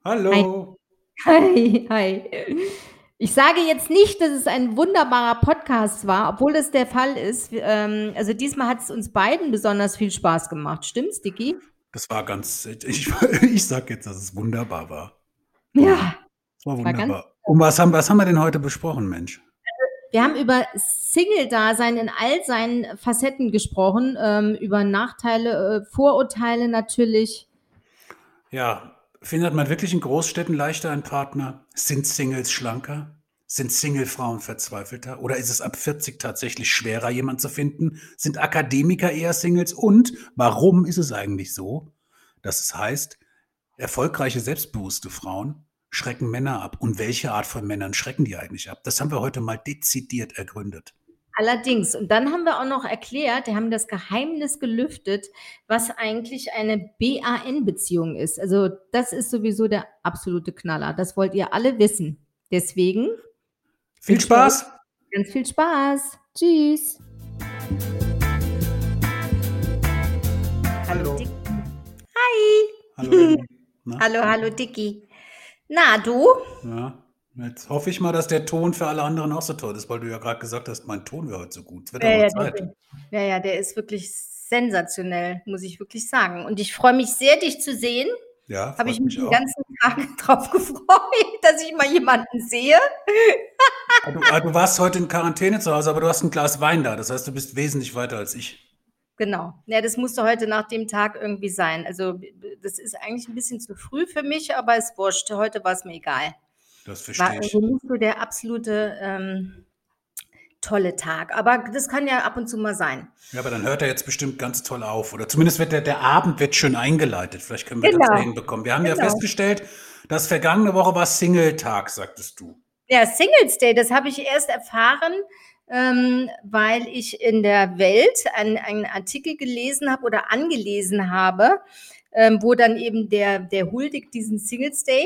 Hi, Hallo. hi, hi. Ich sage jetzt nicht, dass es ein wunderbarer Podcast war, obwohl das der Fall ist. Also diesmal hat es uns beiden besonders viel Spaß gemacht. Stimmt's, Dicky? Das war ich sag jetzt, dass es wunderbar war. Genau. Ja, Es war war ganz. wunderbar. Und was haben wir denn heute besprochen, Mensch? Wir haben über Single-Dasein in all seinen Facetten gesprochen, über Nachteile, Vorurteile natürlich. Ja, findet man wirklich in Großstädten leichter einen Partner? Sind Singles schlanker? Sind Singlefrauen verzweifelter? Oder ist es ab 40 tatsächlich schwerer, jemanden zu finden? Sind Akademiker eher Singles? Und warum ist es eigentlich so, dass es heißt, erfolgreiche, selbstbewusste Frauen schrecken Männer ab? Und welche Art von Männern schrecken die eigentlich ab? Das haben wir heute mal dezidiert ergründet. Allerdings. Und dann haben wir auch noch erklärt, wir haben das Geheimnis gelüftet, was eigentlich eine BAN-Beziehung ist. Also das ist sowieso der absolute Knaller. Das wollt ihr alle wissen. Deswegen Viel wünschen wir euch Spaß! ganz viel Spaß. Tschüss. Hallo Hallo. Dicky. Hi. Hallo Lenny. Na? Hallo Dicky. Na, du? Ja. Jetzt hoffe ich mal, dass der Ton für alle anderen auch so toll ist, weil du ja gerade gesagt hast, mein Ton wäre heute so gut. Es wird Ja, auch noch ja, Zeit. der ist wirklich sensationell, muss ich wirklich sagen. Und ich freue mich sehr, dich zu sehen. Ja, Habe ich freut mich mich den auch. ganzen Tag drauf gefreut, dass ich mal jemanden sehe. Du warst heute in Quarantäne zu Hause, aber du hast ein Glas Wein da. Das heißt, du bist wesentlich weiter als ich. Genau. Ja, das musste heute nach dem Tag irgendwie sein. Also, das ist eigentlich ein bisschen zu früh für mich, aber ist wurscht. Heute war es mir egal. Das War verstehe ich. irgendwie nicht so der absolute, tolle Tag. Aber das kann ja ab und zu mal sein. Ja, aber dann hört er jetzt bestimmt ganz toll auf. Oder zumindest wird der Abend wird schön eingeleitet. Vielleicht können wir das ja Genau, hinbekommen. Wir haben ja genau. festgestellt, dass vergangene Woche war Single-Tag, sagtest du. Ja, Singles Day, das habe ich erst erfahren, weil ich in der Welt einen Artikel gelesen habe oder angelesen habe, wo dann eben der huldigt diesen Singles Day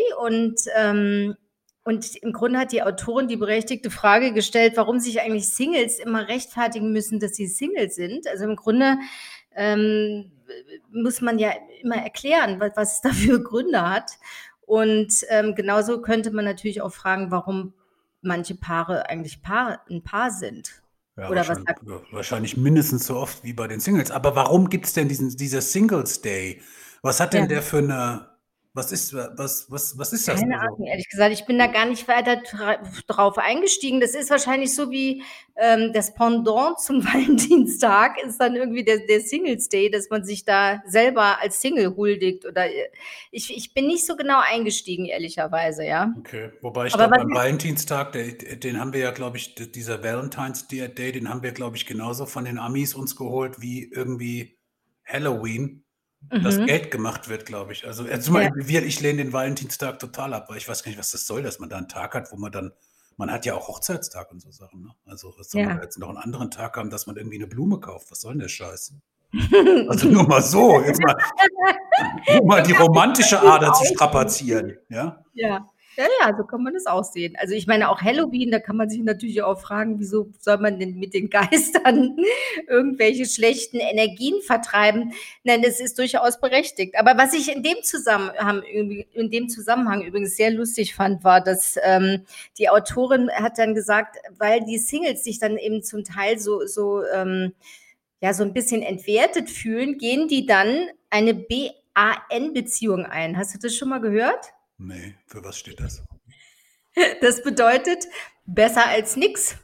und im Grunde hat die Autorin die berechtigte Frage gestellt, warum sich eigentlich Singles immer rechtfertigen müssen, dass sie Single sind. Also im Grunde ähm, muss man ja immer erklären, was es da für Gründe hat. Und genauso könnte man natürlich auch fragen, warum manche Paare eigentlich ein Paar sind. Ja, Oder was wahrscheinlich, sagt ja, wahrscheinlich mindestens so oft wie bei den Singles. Aber warum gibt es denn dieser Singles Day? Was hat ja, denn der für eine, was ist das? keine Also, Ahnung, ehrlich gesagt. Ich bin da gar nicht weiter drauf eingestiegen. Das ist wahrscheinlich so wie das Pendant zum Valentinstag ist dann irgendwie der Singles Day, dass man sich da selber als Single huldigt. Oder ich bin nicht so genau eingestiegen, ehrlicherweise, ja. okay. Wobei ich Aber glaube, was beim Valentinstag, den haben wir ja, glaube ich, dieser Valentine's Day, den haben wir, glaube ich, genauso von den Amis uns geholt wie irgendwie Halloween. Das mhm. Geld gemacht wird, glaube ich. Also, Ja, ich lehne den Valentinstag total ab, weil ich weiß gar nicht, was das soll, dass man da einen Tag hat, wo man hat ja auch Hochzeitstag und so Sachen, ne? Also, was soll man da ja. jetzt noch einen anderen Tag haben, dass man irgendwie eine Blume kauft? Was soll denn der Scheiß? Also, nur mal so, jetzt mal nur mal die romantische Ader zu strapazieren, ja? Ja. Ja, ja, so kann man das auch sehen. Also, ich meine, auch Halloween, da kann man sich natürlich auch fragen, wieso soll man denn mit den Geistern irgendwelche schlechten Energien vertreiben? Nein, das ist durchaus berechtigt. Aber was ich in dem Zusammenhang übrigens sehr lustig fand, war, dass, die Autorin hat dann gesagt, weil die Singles sich dann eben zum Teil ja, so ein bisschen entwertet fühlen, gehen die dann eine BAN-Beziehung ein. Hast du das schon mal gehört? Ne, für was steht das? Das bedeutet besser als nix.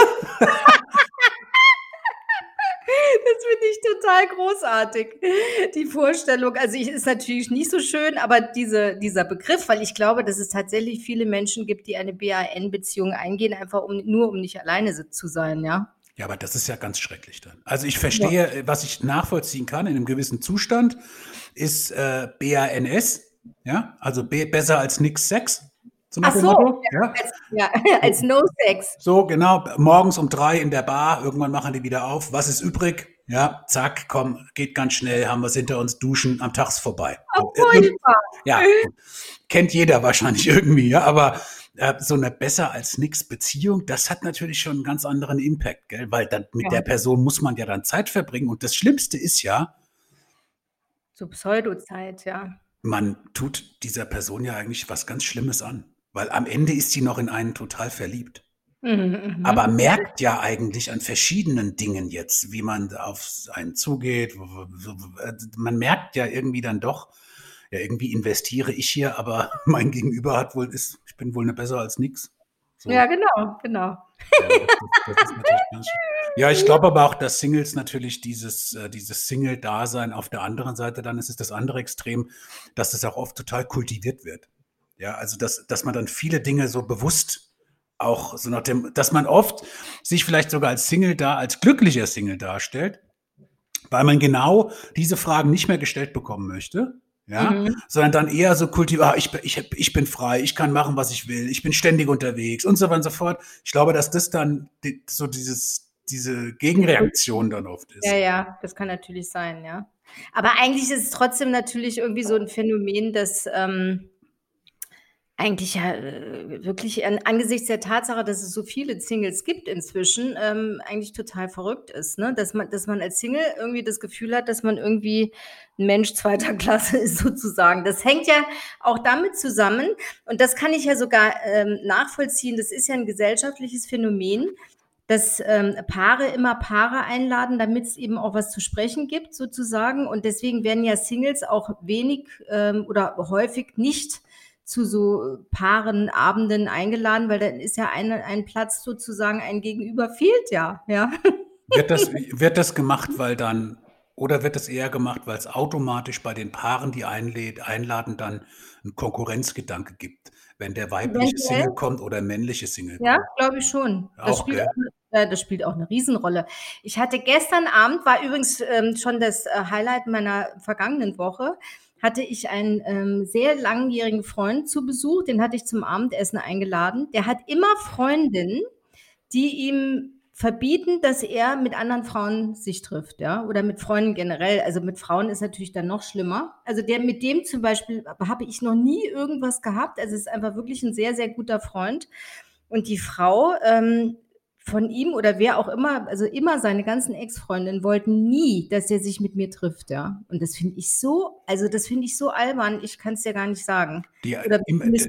Das finde ich total großartig. Die Vorstellung, also ist natürlich nicht so schön, aber dieser Begriff, weil ich glaube, dass es tatsächlich viele Menschen gibt, die eine BAN-Beziehung eingehen, einfach um nicht alleine zu sein, ja. Ja, aber das ist ja ganz schrecklich dann. Also, ich Ja. verstehe, was ich nachvollziehen kann in einem gewissen Zustand, ist, BANS, ja? Also, besser als nix Sex, so nach Ach dem so, Motto, ja? ja, als So No Sex. so, genau, morgens um 3 in der Bar, irgendwann machen die wieder auf. Was ist übrig? Ja, zack, komm, geht ganz schnell, haben wir's hinter uns, duschen, am Tag ist vorbei. Oh, So, furchtbar. ja, kennt jeder wahrscheinlich irgendwie, ja, aber so eine besser als nix Beziehung, das hat natürlich schon einen ganz anderen Impact, gell? Weil dann mit der Ja, Person muss man ja dann Zeit verbringen. Und das Schlimmste ist ja, so Pseudozeit, ja. man tut dieser Person ja eigentlich was ganz Schlimmes an, weil am Ende ist sie noch in einen total verliebt. Mhm, Aber mhm. Ja, merkt ja eigentlich an verschiedenen Dingen jetzt, wie man auf einen zugeht. Man merkt ja irgendwie dann doch, ja, irgendwie investiere ich hier, aber mein Gegenüber ich bin wohl ne besser als nix. ja, So, genau, genau. ja, das ist natürlich ganz schön. Ja, ich glaube aber auch, dass Singles natürlich dieses Single-Dasein auf der anderen Seite, dann ist es das andere Extrem, dass es auch oft total kultiviert wird. Ja, also dass man dann viele Dinge so bewusst auch so nach dem, dass man oft sich vielleicht sogar als glücklicher Single darstellt, weil man genau diese Fragen nicht mehr gestellt bekommen möchte, ja, Mhm. sondern dann eher so kultiviert, ich bin frei, ich kann machen, was ich will, ich bin ständig unterwegs und so weiter und so fort. Ich glaube, dass das dann so diese Gegenreaktion dann oft Ja, ist. ja, das kann natürlich sein, ja. Aber eigentlich ist es trotzdem natürlich irgendwie so 'n Phänomen, das, eigentlich ja, wirklich angesichts der Tatsache, dass es so viele Singles gibt inzwischen, eigentlich total verrückt ist, ne? Dass man als Single irgendwie das Gefühl hat, dass man irgendwie 'n Mensch zweiter Klasse ist sozusagen. Das hängt ja auch damit zusammen und das kann ich ja sogar, nachvollziehen. Das ist ja 'n gesellschaftliches Phänomen, dass, Paare immer Paare einladen, damit's eben auch was zu sprechen gibt sozusagen. Und deswegen werden ja Singles auch wenig, oder häufig nicht zu so Paaren-Abenden eingeladen, weil dann ist ja ein Platz sozusagen ein Gegenüber fehlt ja, ja. Wird das gemacht, oder wird das eher gemacht, weil es automatisch bei den Paaren, die einladen, dann einen Konkurrenzgedanke gibt, wenn der weibliche Single Eventuell, kommt oder männliche Single ja, kommt? glaube ich schon. Auch, gell? Das spielt auch 'ne Riesenrolle. Ich hatte gestern Abend war übrigens, schon das, Highlight meiner vergangenen Woche, hatte ich einen, sehr langjährigen Freund zu Besuch, den hatte ich zum Abendessen eingeladen. Der hat immer Freundinnen, die ihm verbieten, dass er mit anderen Frauen sich trifft, ja, oder mit Freunden generell. Also, mit Frauen ist natürlich dann noch schlimmer. Also, mit dem zum Beispiel habe ich noch nie irgendwas gehabt. Also, es ist einfach wirklich 'n sehr, sehr guter Freund. Und die Frau, von ihm oder wer auch immer, also immer seine ganzen Ex-Freundinnen wollten nie, dass der sich mit mir trifft, ja. Und das finde ich so albern, ich kann's dir gar nicht sagen. Die, Oder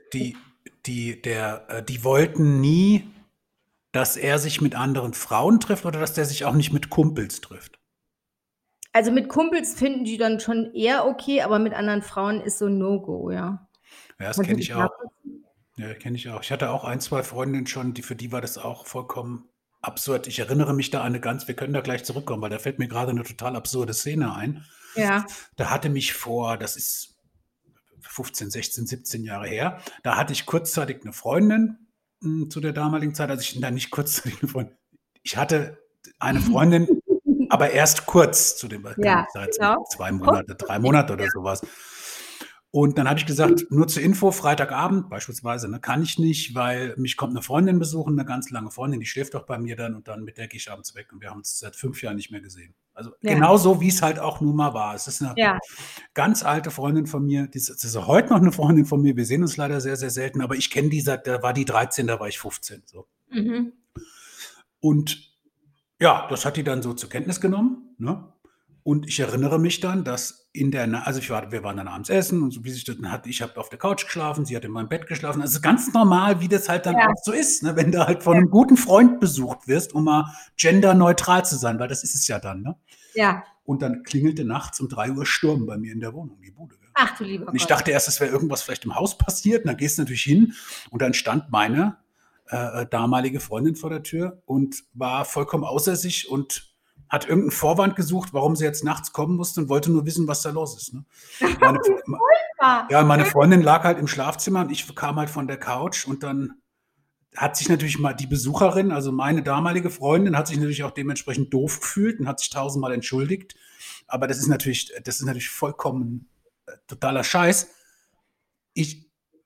die wollten nie, dass er sich mit anderen Frauen trifft oder dass der sich auch nicht mit Kumpels trifft. also, mit Kumpels finden die dann schon eher okay, aber mit anderen Frauen ist so 'n No-Go, ja. Ja, das Kannst du kenne das ich auch. nachvollziehen? Ja, kenne ich auch. Ich hatte auch ein, 2 Freundinnen schon, für die war das auch vollkommen absurd. Ich erinnere mich da an wir können da gleich zurückkommen, weil da fällt mir gerade eine total absurde Szene ein. Ja. Da hatte mich das ist 15, 16, 17 Jahre her, da hatte ich kurzzeitig eine Freundin, zu der damaligen Zeit, also nicht kurzzeitig eine Freundin. Ich hatte eine Freundin, aber erst kurz zu dem Ja, Zeit, genau. 2 Kommt Monate, 3 plötzlich, Monate oder so was. Und dann habe ich gesagt, nur zur Info, Freitagabend beispielsweise, ne, kann ich nicht, weil mich kommt eine Freundin besuchen, eine ganz lange Freundin, die schläft doch bei mir dann und dann mit der gehe ich abends weg und wir haben uns seit 5 Jahren nicht mehr gesehen. Also, ja, genauso, wie es halt auch nun mal war. Es ist eine ja, ganz alte Freundin von mir, das ist heute noch eine Freundin von mir. Wir sehen uns leider sehr, sehr selten, aber ich kenne die da war die 13, da war ich 15, so. mhm. Und ja, das hat die dann so zur Kenntnis genommen, ne? Und ich erinnere mich dann, dass wir waren dann abends essen und so, wie sich das dann hat, ich habe auf der Couch geschlafen, sie hat in meinem Bett geschlafen. Also, ganz normal, wie das halt dann Ja, auch so ist, ne, wenn du halt von einem guten Freund besucht wirst, um mal genderneutral zu sein, weil das ist es ja dann, ne? ja. Und dann klingelte nachts um 3 Uhr Sturm bei mir in der Wohnung, die Bude, gell? Ach du lieber Und ich Gott. dachte erst, es wäre irgendwas vielleicht im Haus passiert. Und dann gehst du natürlich hin und dann stand meine damalige Freundin vor der Tür und war vollkommen außer sich und hat irgendeinen Vorwand gesucht, warum sie jetzt nachts kommen musste und wollte nur wissen, was da los ist. Ne? Meine, Wie furchtbar. ja, meine Freundin lag halt im Schlafzimmer und ich kam halt von der Couch und dann hat sich natürlich mal die Besucherin, also meine damalige Freundin, hat sich natürlich auch dementsprechend doof gefühlt und hat sich tausendmal entschuldigt. Aber das ist natürlich vollkommen totaler Scheiß. Ich,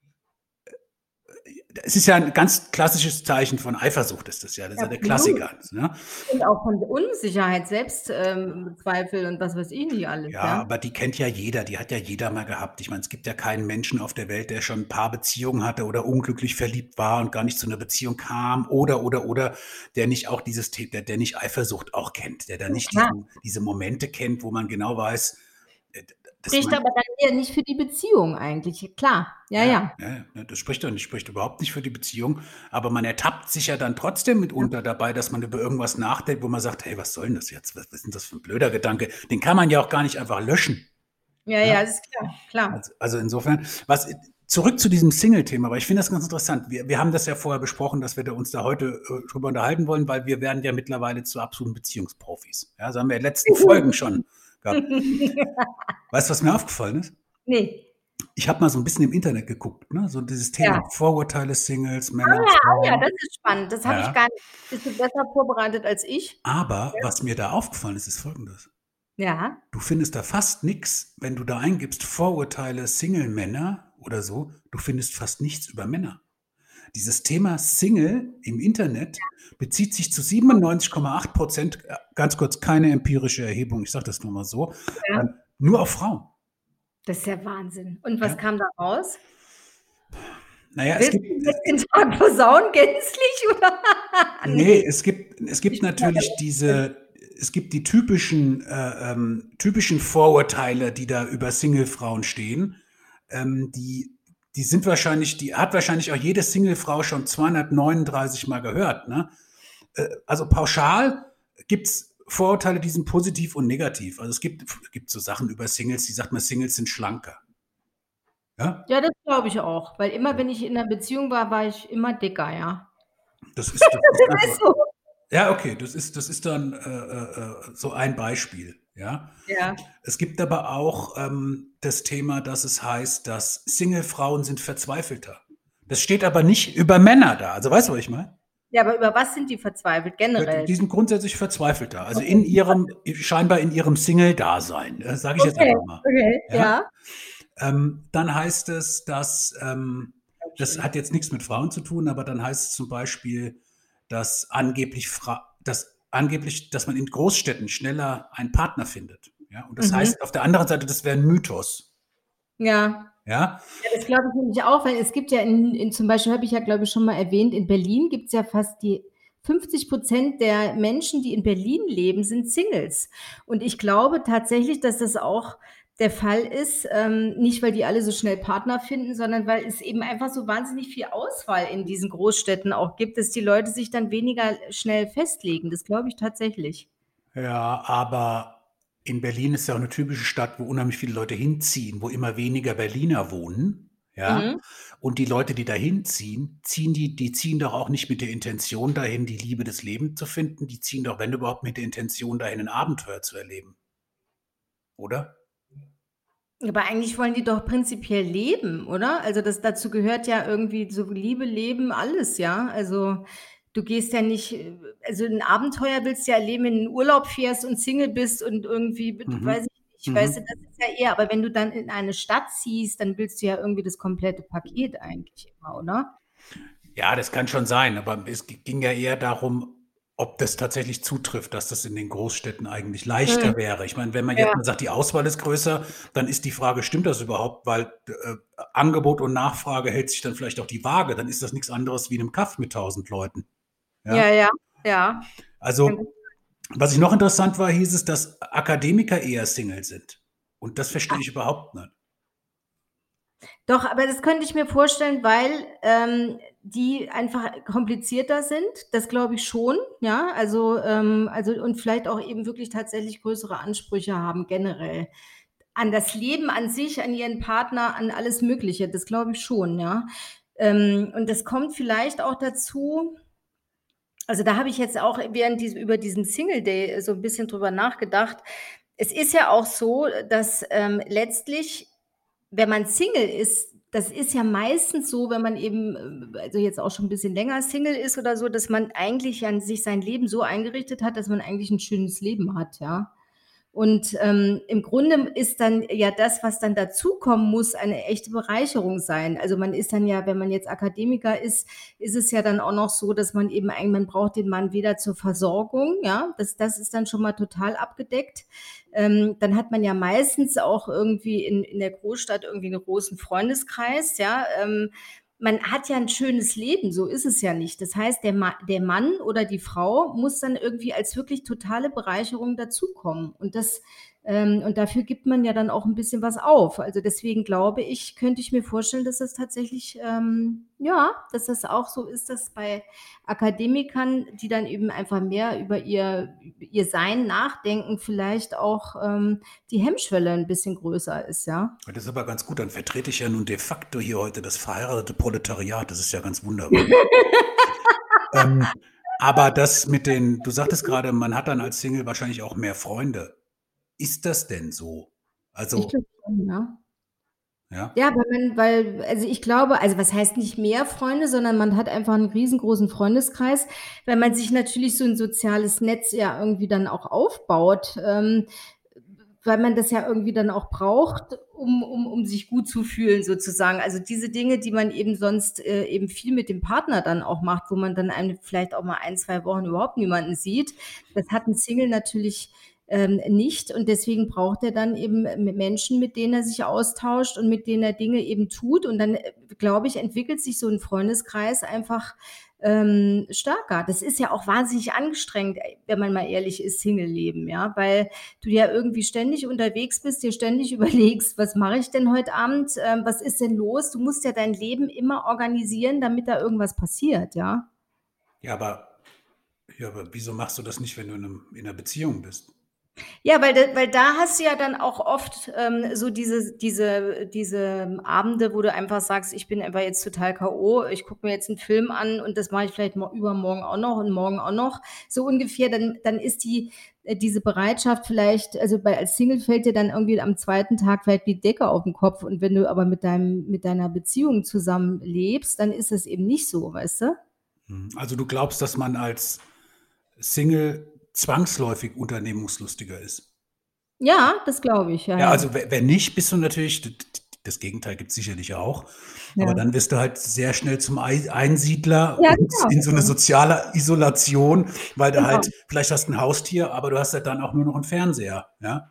Es ist ja ein ganz klassisches Zeichen von Eifersucht, ist das ja. Das ist ja der Absolut. Klassiker. Ne? Und auch von Unsicherheit, Zweifel und was weiß ich nicht alles, Ja, ja. aber die kennt ja jeder, die hat ja jeder mal gehabt. Ich meine, es gibt ja keinen Menschen auf der Welt, der schon ein paar Beziehungen hatte oder unglücklich verliebt war und gar nicht zu einer Beziehung kam oder, der nicht auch der nicht Eifersucht auch kennt, der da Ja, nicht klar. diese Momente kennt, wo man genau weiß, ist Spricht mein aber dann eher nicht für die Beziehung eigentlich. Klar, ja, ja, ja. ja, ja, das spricht doch nicht, spricht überhaupt nicht für die Beziehung, aber man ertappt sich ja dann trotzdem Ja, mitunter dabei, dass man über irgendwas nachdenkt, wo man sagt: „Hey, was soll 'n das jetzt? Was ist denn das für 'n blöder Gedanke?“ Den kann man ja auch gar nicht einfach löschen, ja, ja? ja, ist klar, klar. Also insofern, was zurück zu diesem Single-Thema, weil ich finde das ganz interessant. Wir haben das ja vorher besprochen, dass wir da uns da heute, drüber unterhalten wollen, weil wir werden ja mittlerweile zu absoluten Beziehungsprofis. Ja, das haben wir in den letzten Folgen schon gehabt. Weißt du, was mir aufgefallen ist? Ne, Ich habe mal so 'n bisschen im Internet geguckt, ne, so dieses Thema ja. Vorurteile Singles, Ah Männer, ja, oh ja, Frauen. das ist spannend. Das habe ich Ja, gar nicht. Bist du besser vorbereitet als ich? aber was mir da aufgefallen ist, ist Folgendes: Ja. Du findest da fast nix, wenn du da eingibst Vorurteile Single-Männer oder so, du findest fast nichts über Männer. Dieses Thema Single im Internet bezieht sich zu 97,8%, ganz kurz, keine empirische Erhebung, ich sage das nur mal so, Ja, nur auf Frauen, das ist ja Wahnsinn. Und was ja? kam da raus? Na ja, es Willst gibt du jetzt den Tag versauen gänzlich oder? ne, Ne, es gibt ich bin ja natürlich es gibt die typischen Vorurteile, die da über Singlefrauen stehen. Die sind wahrscheinlich die hat wahrscheinlich auch jede Singlefrau schon 239 Mal gehört, ne? Also pauschal gibt's Vorurteile, die sind positiv und negativ. Also, es gibt so Sachen über Singles, die sagt man, Singles sind schlanker, ja? ja, das glaube ich auch, weil immer, wenn ich in 'ner Beziehung war, war ich immer dicker, ja. Das ist Das ist einfach so. ja, okay, das ist dann, so ein Beispiel, ja? Ja. Es gibt aber auch, das Thema, dass es heißt, dass Singlefrauen sind verzweifelter. Das steht aber nicht über Männer da. Also, weißt du, was ich meine? Ja, aber über was sind die verzweifelt Ja, generell? die sind grundsätzlich verzweifelter, also Okay, scheinbar in ihrem Single-Dasein, sage ich jetzt okay, einfach mal, okay, ja? ja. Dann heißt es, dass, das Schön. hat jetzt nichts mit Frauen zu tun, aber dann heißt es zum Beispiel, dass man in Großstädten schneller einen Partner findet, ja? Und das Mhm. heißt auf der anderen Seite, das wäre 'n Mythos, Ja. ja? Ja, das glaube ich nämlich auch, weil es gibt ja in zum Beispiel habe ich ja, glaube ich, schon mal erwähnt, in Berlin gibt's ja fast die 50% der Menschen, die in Berlin leben, sind Singles. Und ich glaube tatsächlich, dass das auch der Fall ist, nicht, weil die alle so schnell Partner finden, sondern weil es eben einfach so wahnsinnig viel Auswahl in diesen Großstädten auch gibt, dass die Leute sich dann weniger schnell festlegen. Das glaube ich tatsächlich. Ja, aber in Berlin ist ja auch 'ne typische Stadt, wo unheimlich viele Leute hinziehen, wo immer weniger Berliner wohnen, ja? Mhm. Und die Leute, die da hinziehen, ziehen doch auch nicht mit der Intention dahin, die Liebe des Lebens zu finden. Die ziehen doch, wenn überhaupt, mit der Intention dahin, 'n Abenteuer zu erleben, oder? Aber eigentlich wollen die doch prinzipiell leben, oder? Also, das dazu gehört ja irgendwie so Liebe, Leben, alles, ja? Also, du gehst ja nicht also, 'n Abenteuer willst du ja erleben, wenn du in 'n Urlaub fährst und Single bist und irgendwie Mhm. weiß ich nicht, weißt du, Mhm. das ist ja eher aber wenn du dann in eine Stadt ziehst, dann willst du ja irgendwie das komplette Paket eigentlich immer, oder? Ja, das kann schon sein, aber es ging ja eher darum, ob das tatsächlich zutrifft, dass das in den Großstädten eigentlich Mhm. leichter wäre. Ich meine, wenn man Ja. jetzt mal sagt, die Auswahl ist größer, dann ist die Frage, stimmt das überhaupt? Weil, Angebot und Nachfrage hält sich dann vielleicht auch die Waage, dann ist das nix anderes wie in 'nem Kaff mit 1.000 Leuten, Ja, ja? ja, ja. Kann gut Also, was ich noch interessant war, hieß es, dass Akademiker eher Single sind. Und das verstehe ich überhaupt nicht. Doch, aber das könnte ich mir vorstellen, weil, die einfach komplizierter sind. Das glaube ich schon, ja. Also und vielleicht auch eben wirklich tatsächlich größere Ansprüche haben generell. An das Leben an sich, an ihren Partner, an alles Mögliche. Das glaube ich schon, ja. Und das kommt vielleicht auch dazu also, da habe ich jetzt auch während diesem über diesen Single Day so 'n bisschen drüber nachgedacht. Es ist ja auch so, dass, letztlich, wenn man Single ist das ist ja meistens so, wenn man eben, also, jetzt auch schon 'n bisschen länger Single ist oder so, dass man eigentlich ja sich sein Leben so eingerichtet hat, dass man eigentlich 'n schönes Leben hat, ja? Und, im Grunde ist dann ja das, was dann dazukommen muss, eine echte Bereicherung sein. Also, man ist dann ja wenn man jetzt Akademiker ist, ist es ja dann auch noch so, dass man eben man braucht den Mann weder zur Versorgung, ja, das ist dann schon mal total abgedeckt. Dann hat man ja meistens auch irgendwie in der Großstadt irgendwie 'nen großen Freundeskreis, ja. Man hat ja 'n schönes Leben, so ist es ja nicht. Das heißt, der Mann oder die Frau muss dann irgendwie als wirklich totale Bereicherung dazukommen. Und das, Und dafür gibt man ja dann auch ein bisschen was auf. Also deswegen glaube ich, könnte ich mir vorstellen, dass das tatsächlich, ja, dass das auch so ist, dass bei Akademikern, die dann eben einfach mehr über ihr Sein nachdenken, vielleicht auch die Hemmschwelle ein bisschen größer ist, ja. Das ist aber ganz gut, dann vertrete ich ja nun de facto hier heute das verheiratete Proletariat. Das ist ja ganz wunderbar. Ähm, aber das mit den, du sagtest gerade, man hat dann als Single wahrscheinlich auch mehr Freunde. Ist das denn so? Ich Also, glaube schon, ja. ja. Ja, also ich glaube, also was heißt nicht mehr Freunde, sondern man hat einfach einen riesengroßen Freundeskreis, weil man sich natürlich so ein soziales Netz ja irgendwie dann auch aufbaut, weil man das ja irgendwie dann auch braucht, um sich gut zu fühlen sozusagen. Also diese Dinge, die man eben sonst eben viel mit dem Partner dann auch macht, wo man dann vielleicht auch mal ein, 2 Wochen überhaupt niemanden sieht, das hat ein Single natürlich nicht. Und deswegen braucht er dann eben Menschen, mit denen er sich austauscht und mit denen er Dinge eben tut. Und dann, glaube ich, entwickelt sich so ein Freundeskreis einfach stärker. Das ist ja auch wahnsinnig anstrengend, wenn man mal ehrlich ist, Single-Leben, ja, weil du ja irgendwie ständig unterwegs bist, dir ständig überlegst, was mache ich denn heute Abend, was ist denn los? Du musst ja dein Leben immer organisieren, damit da irgendwas passiert, ja. Ja, aber wieso machst du das nicht, wenn du in einer Beziehung bist? Ja, weil da hast du ja dann auch oft so diese Abende, wo du einfach sagst, ich bin einfach jetzt total K.O., ich gucke mir jetzt einen Film an und das mache ich vielleicht übermorgen auch noch und morgen auch noch, so ungefähr, dann ist diese Bereitschaft vielleicht, also als Single fällt dir dann irgendwie am zweiten Tag vielleicht die Decke auf den Kopf und wenn du aber mit deiner Beziehung zusammen lebst, dann ist das eben nicht so, weißt du? Also du glaubst, dass man als Single zwangsläufig unternehmungslustiger ist? Ja, das glaube ich, ja, Ja, ja. also wenn nicht, bist du natürlich, das Gegenteil gibt es sicherlich auch, aber Ja, dann wirst du halt sehr schnell zum Einsiedler ja, und genau, in so eine genau. soziale Isolation, weil du Genau. halt, vielleicht hast ein Haustier, aber du hast ja dann auch nur noch einen Fernseher, ja?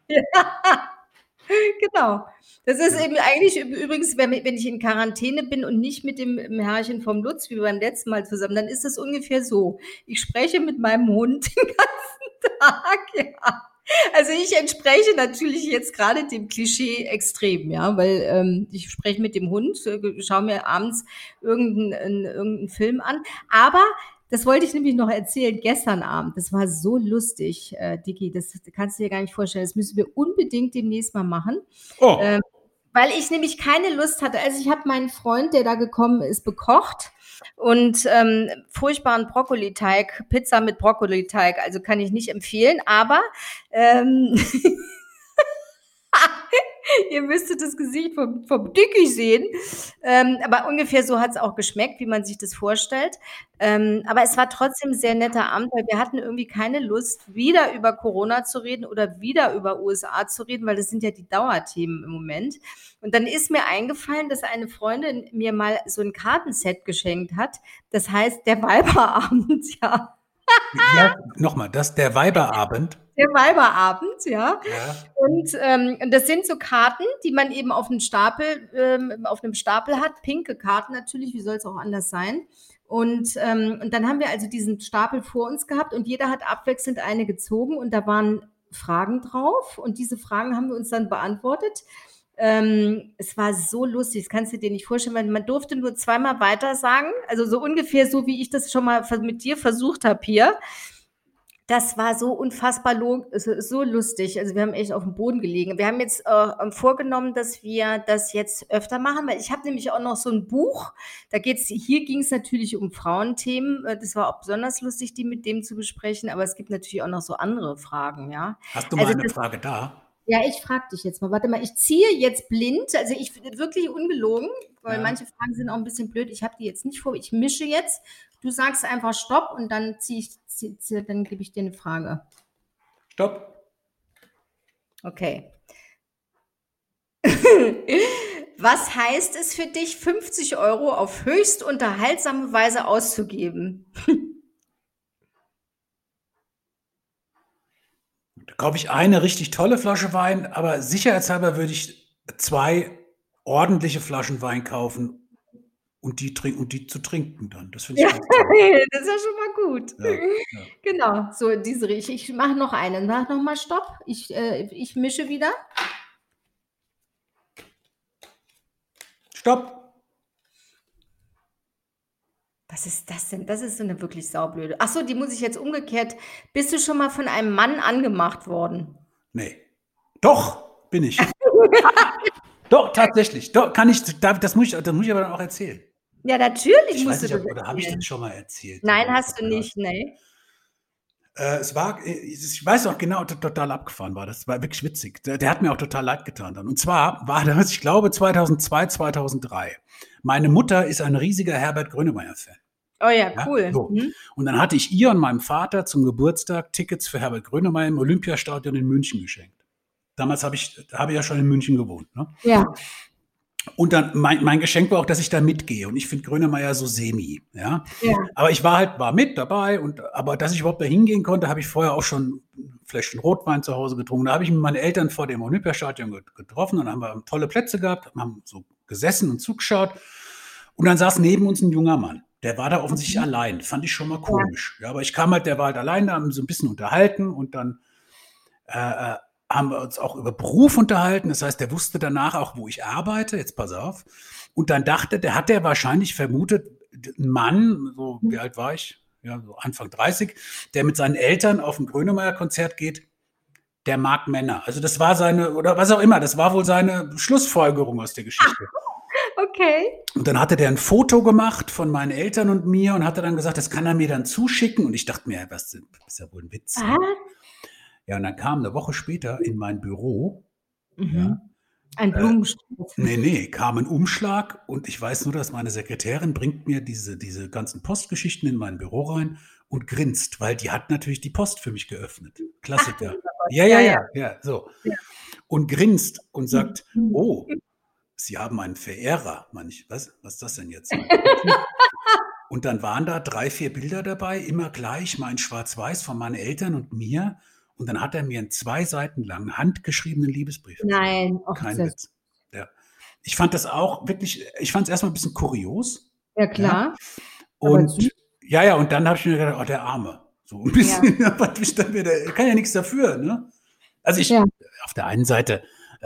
Genau. Das ist Ja. eben eigentlich übrigens, wenn ich in Quarantäne bin und nicht mit dem Herrchen vom Lutz, wie beim letzten Mal zusammen, dann ist das ungefähr so. Ich spreche mit meinem Hund den ganzen Tag, ja. Also ich entspreche natürlich jetzt gerade dem Klischee extrem, ja, weil ich spreche mit dem Hund, schaue mir abends irgendeinen Film an. Aber das wollte ich nämlich noch erzählen, gestern Abend. Das war so lustig, Dicky, das kannst du dir gar nicht vorstellen. Das müssen wir unbedingt demnächst mal machen. Ähm, Oh, weil ich nämlich keine Lust hatte. Also ich habe meinen Freund, der da gekommen ist, bekocht und furchtbaren Brokkoliteig, Pizza mit Brokkoliteig, also kann ich nicht empfehlen, aber ähm, ihr müsstet das Gesicht vom Dicky sehen. Aber ungefähr so hat es auch geschmeckt, wie man sich das vorstellt. Aber es war trotzdem ein sehr netter Abend, weil wir hatten irgendwie keine Lust, wieder über Corona zu reden oder wieder über USA zu reden, weil das sind ja die Dauerthemen im Moment. Und dann ist mir eingefallen, dass eine Freundin mir mal so ein Kartenset geschenkt hat. Das heißt, der Weiberabend, ja. wie heißt, nochmal, das der Weiberabend? Der Weiberabend, ja. Ja. Und das sind so Karten, die man eben auf einem Stapel hat, pinke Karten natürlich, wie soll es auch anders sein? Und dann haben wir also diesen Stapel vor uns gehabt und jeder hat abwechselnd eine gezogen und da waren Fragen drauf und diese Fragen haben wir uns dann beantwortet. Es war so lustig, das kannst du dir nicht vorstellen, weil man durfte nur zweimal weiter sagen, also so ungefähr so, wie ich das schon mal mit dir versucht habe hier. Das war so unfassbar so lustig. Also wir haben echt auf dem Boden gelegen. Wir haben jetzt vorgenommen, dass wir das jetzt öfter machen, weil ich habe nämlich auch noch so ein Buch. Hier ging es natürlich um Frauenthemen. Das war auch besonders lustig, die mit dem zu besprechen. Aber es gibt natürlich auch noch so andere Fragen, ja. Hast du mal Also eine das, Frage da? ja, ich frage dich jetzt mal. Warte mal, ich ziehe jetzt blind. Also ich wirklich ungelogen, weil Ja. manche Fragen sind auch ein bisschen blöd. Ich habe die jetzt nicht vor. Ich mische jetzt. Du sagst einfach Stopp und dann dann gebe ich dir eine Frage. Stopp. Okay. Was heißt es für dich, 50 € auf höchst unterhaltsame Weise auszugeben? Da kaufe ich eine richtig tolle Flasche Wein, aber sicherheitshalber würde ich 2 ordentliche Flaschen Wein kaufen und die zu trinken dann. Das finde ich Ja, ganz toll. das ist ja schon mal gut. Ja, ja. Genau, so in diese Richtung. Ich mache noch eine. Sag noch mal Stopp. Ich mische wieder. Stopp! Was ist das denn? Das ist so 'ne wirklich saublöde. Ach so, die muss ich jetzt umgekehrt. Bist du schon mal von einem Mann angemacht worden? Ne. Doch, bin ich. Doch, tatsächlich. Doch, kann ich das muss ich aber dann auch erzählen. Ja, natürlich Ich weiß musst du nicht, das oder habe ich das erzählen. schon mal erzählt Nein, im hast du Podcast? nicht, ne? Es war ich weiß noch genau, total abgefahren war das. Es war wirklich witzig. Der hat mir auch total leid getan dann. Und zwar war das, ich glaube, 2002, 2003. Meine Mutter ist ein riesiger Herbert Grönemeyer-Fan. Oh ja, Ja, cool. so. Mhm. Und dann hatte ich ihr und meinem Vater zum Geburtstag Tickets für Herbert Grönemeyer im Olympiastadion in München geschenkt. Damals habe ich ja schon in München gewohnt, ne? Ja. Und dann mein Geschenk war auch, dass ich da mitgehe. Und ich finde Grönemeyer so semi, ja. Ja. Aber ich war mit dabei aber dass ich überhaupt da hingehen konnte, habe ich vorher auch schon ein Fläschchen Rotwein zu Hause getrunken. Da habe ich mit meinen Eltern vor dem Olympiastadion getroffen und dann haben wir tolle Plätze gehabt, haben so gesessen und zugeschaut. Und dann saß neben uns ein junger Mann. Der war da offensichtlich Mhm. allein. Fand ich schon mal Ja. komisch. Ja, aber der war halt allein, da haben wir so ein bisschen unterhalten und dann haben wir uns auch über Beruf unterhalten. Das heißt, der wusste danach auch, wo ich arbeite. Jetzt pass auf. Und dann hat er wahrscheinlich vermutet, ein Mann, so wie alt war ich? Ja, so Anfang 30, der mit seinen Eltern auf ein Grönemeyer-Konzert geht, der mag Männer. Also das war oder was auch immer, das war wohl seine Schlussfolgerung aus der Geschichte. Okay. Und dann hatte der ein Foto gemacht von meinen Eltern und mir und hatte dann gesagt, das kann er mir dann zuschicken. Und ich dachte mir, das ist ja wohl ein Witz. Ne? Was? Ja, und dann kam eine Woche später in mein Büro, ja, Mhm. Ein Blumenstrauß. kam ein Umschlag und ich weiß nur, dass meine Sekretärin bringt mir diese ganzen Postgeschichten in mein Büro rein und grinst, weil die hat natürlich die Post für mich geöffnet. Ach du Klassiker. lieber Gott. Ja, ja, Ja, ja, ja. ja, so. Ja. Und grinst und Mhm. sagt: Mhm. „Oh, Sie haben einen Verehrer." Meine ich: „Was? Was ist das denn jetzt?" Und dann waren da 3, 4 Bilder dabei, immer gleich, mal in schwarz-weiß von meinen Eltern und mir. Und dann hat er mir 'n 2 Seiten langen handgeschriebenen Liebesbrief geschrieben. Nein, ach, ist Kein ja Witz. Ja. Ich fand das auch wirklich ich fand es erst mal 'n bisschen kurios, ja ja. klar, aber süß. Und ja, und dann habe ich mir gedacht: „Oh, der Arme." So 'n Ja, bisschen, was ich dann wieder kann ja nix dafür, ne? Also, ja. auf der einen Seite,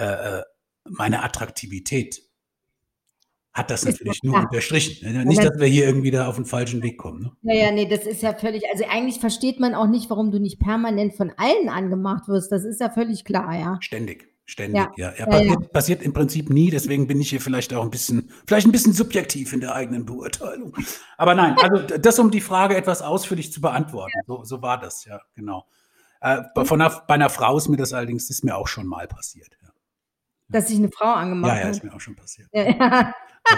meine Attraktivität hat das Ist ja natürlich nur klar. unterstrichen, ne? Ja, Nicht, dass wir hier irgendwie da auf 'n falschen Weg kommen, ne? ja, ja, ne, das ist ja völlig, also, eigentlich versteht man auch nicht, warum du nicht permanent von allen angemacht wirst. Das ist ja völlig klar, ja. Ständig, Ja, ständig, ja. Ja, ja, ja. passiert im Prinzip nie, deswegen bin ich hier vielleicht auch 'n bisschen subjektiv in der eigenen Beurteilung. Aber nein, also das, um die Frage etwas ausführlich zu beantworten. So war das, ja, genau. Und Bei 'ner Frau ist mir auch schon mal passiert, ja. dass dich 'ne Frau Ja, angemacht ja, hat. ist mir auch schon passiert. Ja, ja.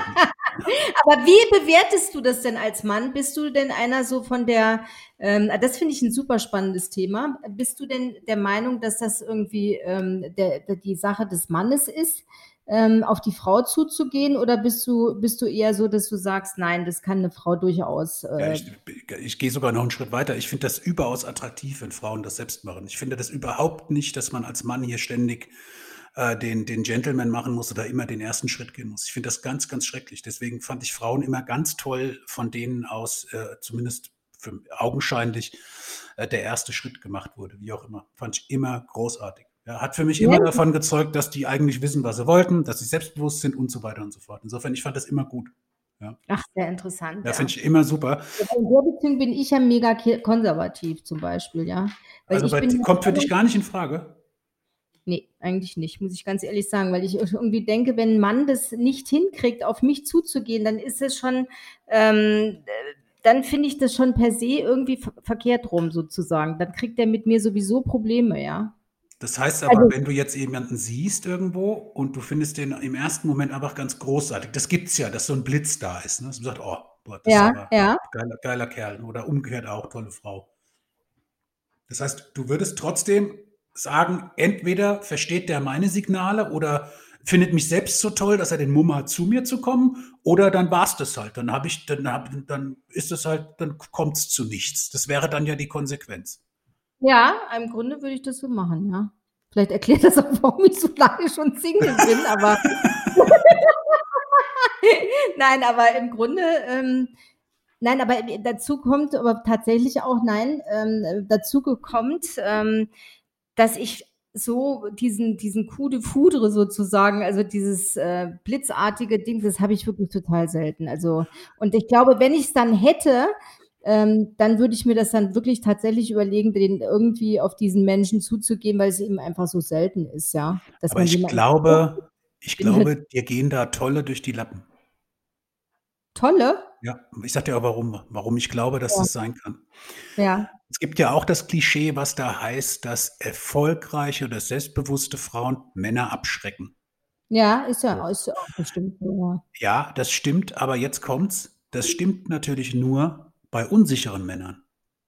Aber wie bewertest du das denn als Mann? Bist du denn einer so von der das finde ich 'n super spannendes Thema. Bist du denn der Meinung, dass das irgendwie, die Sache des Mannes ist, auf die Frau zuzugehen? Oder bist du eher so, dass du sagst: „Nein, das kann 'ne Frau durchaus, Ja, ich gehe sogar noch 'n Schritt weiter. Ich finde das überaus attraktiv, wenn Frauen das selbst machen. Ich finde das überhaupt nicht, dass man als Mann hier ständig den Gentleman machen muss oder immer den ersten Schritt gehen muss. Ich finde das ganz, ganz schrecklich. Deswegen fand ich Frauen immer ganz toll, von denen aus, zumindest augenscheinlich, der erste Schritt gemacht wurde, wie auch immer. Fand ich immer großartig. Ja, hat für mich ja? immer davon gezeugt, dass die eigentlich wissen, was sie wollten, dass sie selbstbewusst sind und so weiter und so fort. Insofern, ich fand das immer gut. Ja, Ach, sehr interessant, ja, finde ja. ich immer super. Aber in der Beziehung bin ich ja mega konservativ zum Beispiel, ja. Weil Also, ich bin der kommt für dich Meinung, gar nicht in Frage? ne, eigentlich nicht, muss ich ganz ehrlich sagen, weil ich irgendwie denke, wenn 'n Mann das nicht hinkriegt, auf mich zuzugehen, dann ist es schon, dann finde ich das schon per se irgendwie verkehrt rum sozusagen. Dann kriegt er mit mir sowieso Probleme, ja. Das heißt aber, Also, wenn du jetzt jemanden siehst irgendwo und du findest den im ersten Moment einfach ganz großartig, das gibt's ja, dass so 'n Blitz da ist, ne? Dass man sagt: „Oh, boah, das ist ja, aber ja. geiler Kerl." Oder umgekehrt auch, tolle Frau. Das heißt, du würdest trotzdem sagen, entweder versteht der meine Signale oder findet mich selbst so toll, dass er den Mumm hat, zu mir zu kommen, oder dann war's das halt. Dann ist es halt, dann kommt's zu nichts. Das wäre dann ja die Konsequenz. Ja, im Grunde würde ich das so machen, ja. Vielleicht erklärt das auch, warum ich so lange schon Single bin, aber Nein, aber im Grunde, nein, aber dazu kommt aber tatsächlich auch, nein, dazu kommt, dass ich so diesen Coup de Foudre sozusagen, also dieses blitzartige Ding, das habe ich wirklich total selten. Also, und ich glaube, wenn ich es dann hätte, dann würde ich mir das dann wirklich tatsächlich überlegen, den irgendwie auf diesen Menschen zuzugehen, weil es eben einfach so selten ist, ja, dass Aber man jemanden so ich findet. glaube, dir gehen da Tolle durch die Lappen. Tolle? Ja, ich sage dir auch warum ich glaube, dass Ja, das sein kann. ja. Es gibt ja auch das Klischee, was da heißt, dass erfolgreiche oder selbstbewusste Frauen Männer abschrecken. Ja, So. ist ja auch bestimmt so, ja. Ja, das stimmt, aber jetzt kommt's. Das stimmt natürlich nur bei unsicheren Männern.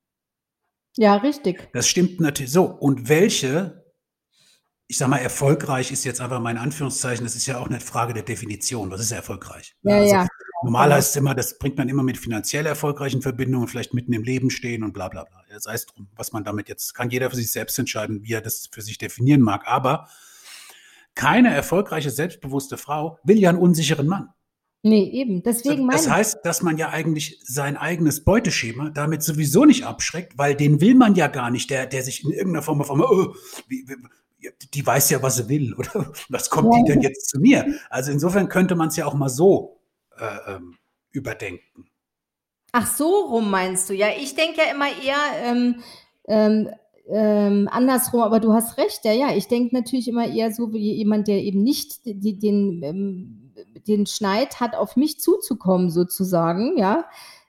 Ja, richtig. Das stimmt natürlich so. Und welche, ich sage mal, erfolgreich ist jetzt einfach mal in Anführungszeichen, das ist ja auch eine Frage der Definition. Was ist ja erfolgreich? Ne? Ja, Also ja, normal genau. heißt es immer, das bringt man immer mit finanziell erfolgreichen Verbindungen, vielleicht mitten im Leben stehen und bla bla bla. Ja, sei es drum, was man damit jetzt, kann jeder für sich selbst entscheiden, wie er das für sich definieren mag. Aber keine erfolgreiche, selbstbewusste Frau will ja einen unsicheren Mann. Ne, eben, So, deswegen das meine ich. heißt, dass man ja eigentlich sein eigenes Beuteschema damit sowieso nicht abschreckt, weil den will man ja gar nicht, der sich in irgendeiner Form auf einmal, die weiß ja, was sie will, oder was kommt die denn Ja. jetzt zu mir? Also insofern könnte man es ja auch mal so überdenken. Ach so rum meinst du? Ja, ich denke ja immer eher, ähm, andersrum, aber du hast recht, ja, ja. Ich denke natürlich immer eher so wie jemand, der eben nicht den Schneid hat, auf mich zuzukommen sozusagen, ja.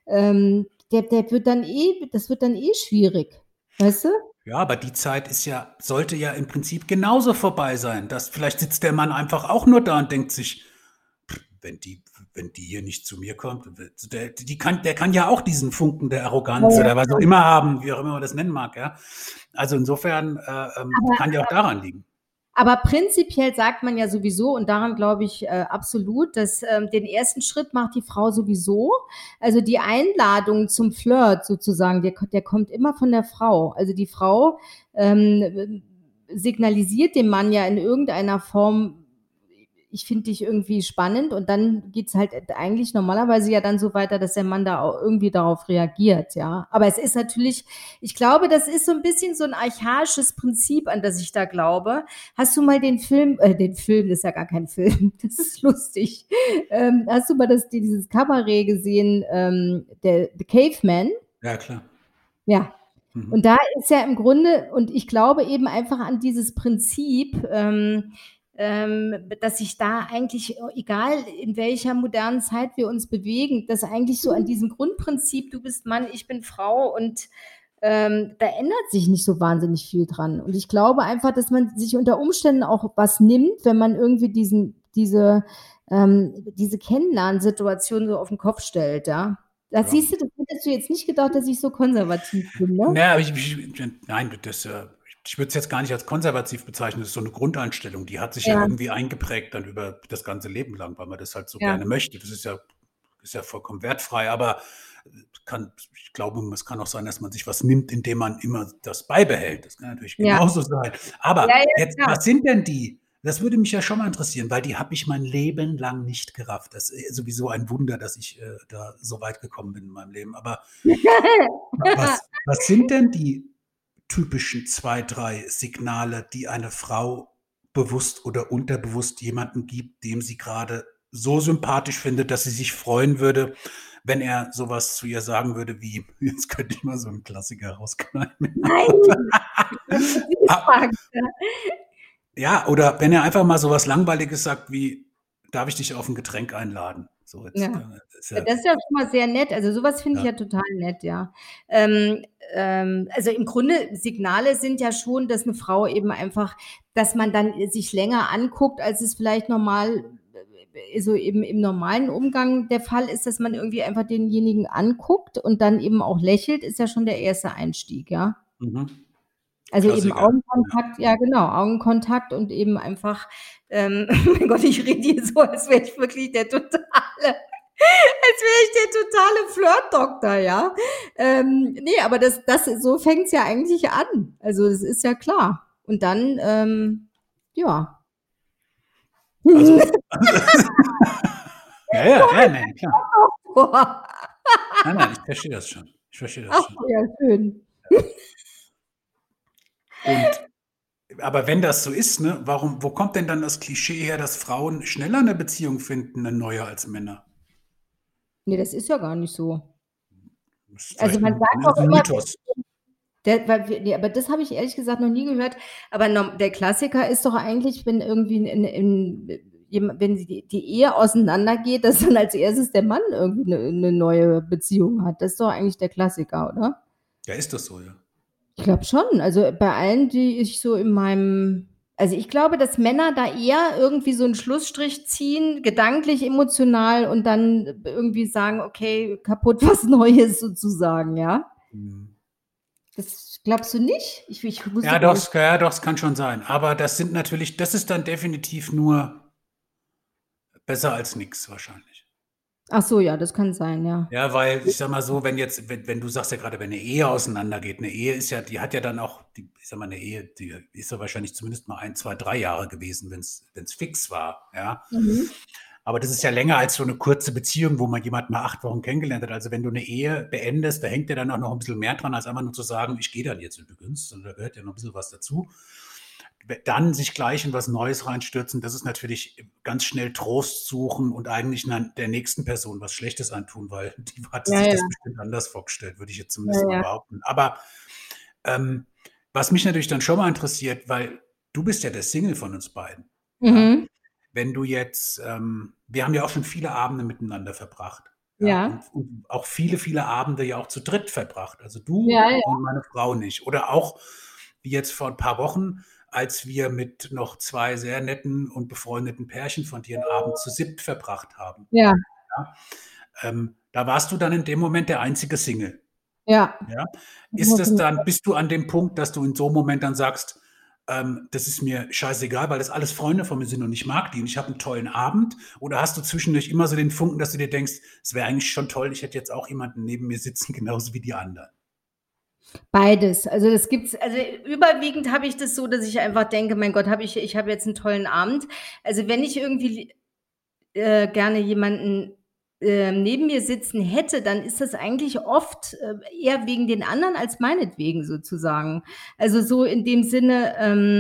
Der wird dann das wird dann schwierig, weißt du? Ja, aber die Zeit sollte ja im Prinzip genauso vorbei sein. Vielleicht sitzt der Mann einfach auch nur da und denkt sich, wenn die, wenn die hier nicht zu mir kommt, der kann ja auch diesen Funken der Ja, Arroganz ja, oder was auch klar. immer haben, wie auch immer man das nennen mag, ja. Also insofern Aber kann ja auch daran liegen. Aber prinzipiell sagt man ja sowieso, und daran glaube ich absolut, dass den ersten Schritt macht die Frau sowieso. Also die Einladung zum Flirt sozusagen, der kommt immer von der Frau. Also die Frau signalisiert dem Mann ja in irgendeiner Form, ich finde dich irgendwie spannend, und dann geht's halt eigentlich normalerweise ja dann so weiter, dass der Mann da auch irgendwie darauf reagiert, ja. Aber es ist natürlich, ich glaube, das ist so ein bisschen so ein archaisches Prinzip, an das ich da glaube. Hast du mal den Film ist ja gar kein Film, das ist lustig. Hast du mal dieses Kabarett gesehen, der The Caveman? Ja, klar. Ja. Mhm. Und da ist ja im Grunde, und ich glaube eben einfach an dieses Prinzip, dass sich da eigentlich, egal in welcher modernen Zeit wir uns bewegen, dass eigentlich so an diesem Grundprinzip, du bist Mann, ich bin Frau, und da ändert sich nicht so wahnsinnig viel dran. Und ich glaube einfach, dass man sich unter Umständen auch was nimmt, wenn man irgendwie diese Kennenlernsituation so auf den Kopf stellt, ja. Das Ja. siehst du, das hättest du jetzt nicht gedacht, dass ich so konservativ bin, ne? Naja, nein, ich würde es jetzt gar nicht als konservativ bezeichnen. Das ist so eine Grundeinstellung, die hat sich ja Ja, irgendwie eingeprägt dann über das ganze Leben lang, weil man das halt so ja, gerne möchte. Ist ja vollkommen wertfrei, aber ich glaube, es kann auch sein, dass man sich was nimmt, indem man immer das beibehält. Das kann natürlich ja. genauso sein. Aber Ja, ja, jetzt, klar. was sind denn die? Das würde mich ja schon mal interessieren, weil die habe ich mein Leben lang nicht gerafft. Das ist sowieso ein Wunder, dass ich da so weit gekommen bin in meinem Leben. Aber was sind denn die typischen 2, 3 Signale, die eine Frau bewusst oder unterbewusst jemanden gibt, dem sie gerade so sympathisch findet, dass sie sich freuen würde, wenn er sowas zu ihr sagen würde wie, jetzt könnte ich mal so einen Klassiker rausknallen. Nein, das ist die Ah, Frage. ja, oder wenn er einfach mal sowas Langweiliges sagt wie, darf ich dich auf ein Getränk einladen? So jetzt, Ja. ist Ja, ja, das ist ja schon mal sehr nett. Also, so was finde ich ja. ja total nett, ja. Also, im Grunde Signale sind ja schon, dass 'ne Frau eben einfach, dass man dann sich länger anguckt, als es vielleicht normal so eben im normalen Umgang der Fall ist, dass man irgendwie einfach denjenigen anguckt und dann eben auch lächelt, ist ja schon der erste Einstieg, ja. Mhm. Also, eben Klassiker. Ja. Augenkontakt, ja genau, Augenkontakt und eben einfach, mein Gott, ich rede hier so, als wäre ich wirklich der totale als wäre ich der totale Flirtdoktor, ja. Ne, aber so fängt's ja eigentlich an. Also, das ist ja klar. Und dann, ja. Also Ja, ja, ja, ne, klar. Boah. Nein, nein, ich verstehe das schon. Ich verstehe das Ach schon. so, ja, schön. Und aber wenn das so ist, ne, wo kommt denn dann das Klischee her, dass Frauen schneller 'ne Beziehung finden, 'ne neue als Männer? Ne, das ist ja gar nicht so. Das ist Also, vielleicht man 'n sagt dann ist auch es 'n immer, Mythos. der weil wir ne, aber das habe ich ehrlich gesagt noch nie gehört. Aber der Klassiker ist doch eigentlich, wenn irgendwie wenn die Ehe auseinandergeht, dass dann als Erstes der Mann irgendwie 'ne neue Beziehung hat. Das ist doch eigentlich der Klassiker, oder? Ja, ist das so, ja. Ich glaube schon. Also, bei allen, die ich so in meinem also, ich glaube, dass Männer da eher irgendwie so 'n Schlussstrich ziehen, gedanklich, emotional und dann irgendwie sagen: „Okay, kaputt, was Neues", sozusagen, ja? Mhm. Das glaubst du nicht? Ich wusste Ja, gar doch, nicht. ja, doch, es kann schon sein. Aber das ist dann definitiv nur besser als nix wahrscheinlich. Ach so, ja, das kann sein, ja. Ja, weil ich sage mal so, wenn du sagst ja grade, wenn 'ne Ehe auseinandergeht, 'ne Ehe ist ja die hat ja dann auch die ich sage mal, 'ne Ehe, die ist ja wahrscheinlich zumindest mal 1, 2, 3 Jahre gewesen, wenn's fix war, ja? Mhm. Aber das ist ja länger als so 'ne kurze Beziehung, wo man jemanden mal 8 Wochen kennengelernt hat. Also, wenn du 'ne Ehe beendest, da hängt ja dann auch noch 'n bisschen mehr dran, als einfach nur zu sagen: „Ich gehe dann jetzt übrigens", und da gehört ja noch 'n bisschen was dazu. Dann sich gleich in was Neues reinstürzen, das ist natürlich ganz schnell Trost suchen und eigentlich der nächsten Person was Schlechtes antun, weil die hatte Ja, sich ja, das bestimmt anders vorgestellt, würde ich jetzt ja, zumindest mal ja. behaupten. Aber, ähm, was mich natürlich dann schon mal interessiert, weil du bist ja der Single von uns beiden, ja? Mhm. Wenn du jetzt wir haben ja auch schon viele Abende miteinander verbracht, ja, Ja. und auch viele, viele Abende ja auch zu dritt verbracht. Also, du Ja, ja. und meine Frau und ich. Oder auch wie jetzt vor 'n paar Wochen, als wir mit noch 2 sehr netten und befreundeten Pärchen von dir 'n Abend zu 7. verbracht haben, Ja, ja? Da warst du dann in dem Moment der einzige Single, ja. ja? Bist du an dem Punkt, dass du in so 'nem Moment dann sagst: „Das ist mir scheißegal, weil das alles Freunde von mir sind und ich mag die und ich habe 'n tollen Abend?" Oder hast du zwischendurch immer so den Funken, dass du dir denkst: „Es wäre eigentlich schon toll, ich hätte jetzt auch jemanden neben mir sitzen, genauso wie die anderen?" Beides. Also, das gibt's, also, überwiegend habe ich das so, dass ich einfach denke: „Mein Gott, ich habe jetzt 'n tollen Abend." Also, wenn ich irgendwie gerne jemanden, neben mir sitzen hätte, dann ist das eigentlich oft, eher wegen den anderen als meinetwegen sozusagen. Also, so in dem Sinne,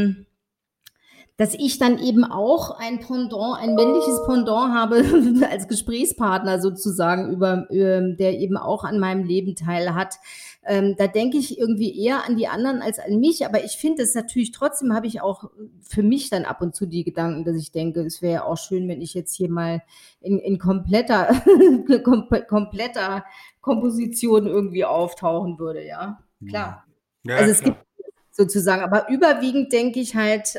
dass ich dann eben auch ein männliches Pendant habe als Gesprächspartner sozusagen der eben auch an meinem Leben teilhat. Da denke ich irgendwie eher an die anderen als an mich, aber ich finde es natürlich trotzdem, habe ich auch für mich dann ab und zu die Gedanken, dass ich denke, es wäre ja auch schön, wenn ich jetzt hier mal in kompletter kompletter Komposition irgendwie auftauchen würde, ja, Mhm. klar. Ja, ja, Also, es gibt klar. sozusagen, aber überwiegend denke ich halt,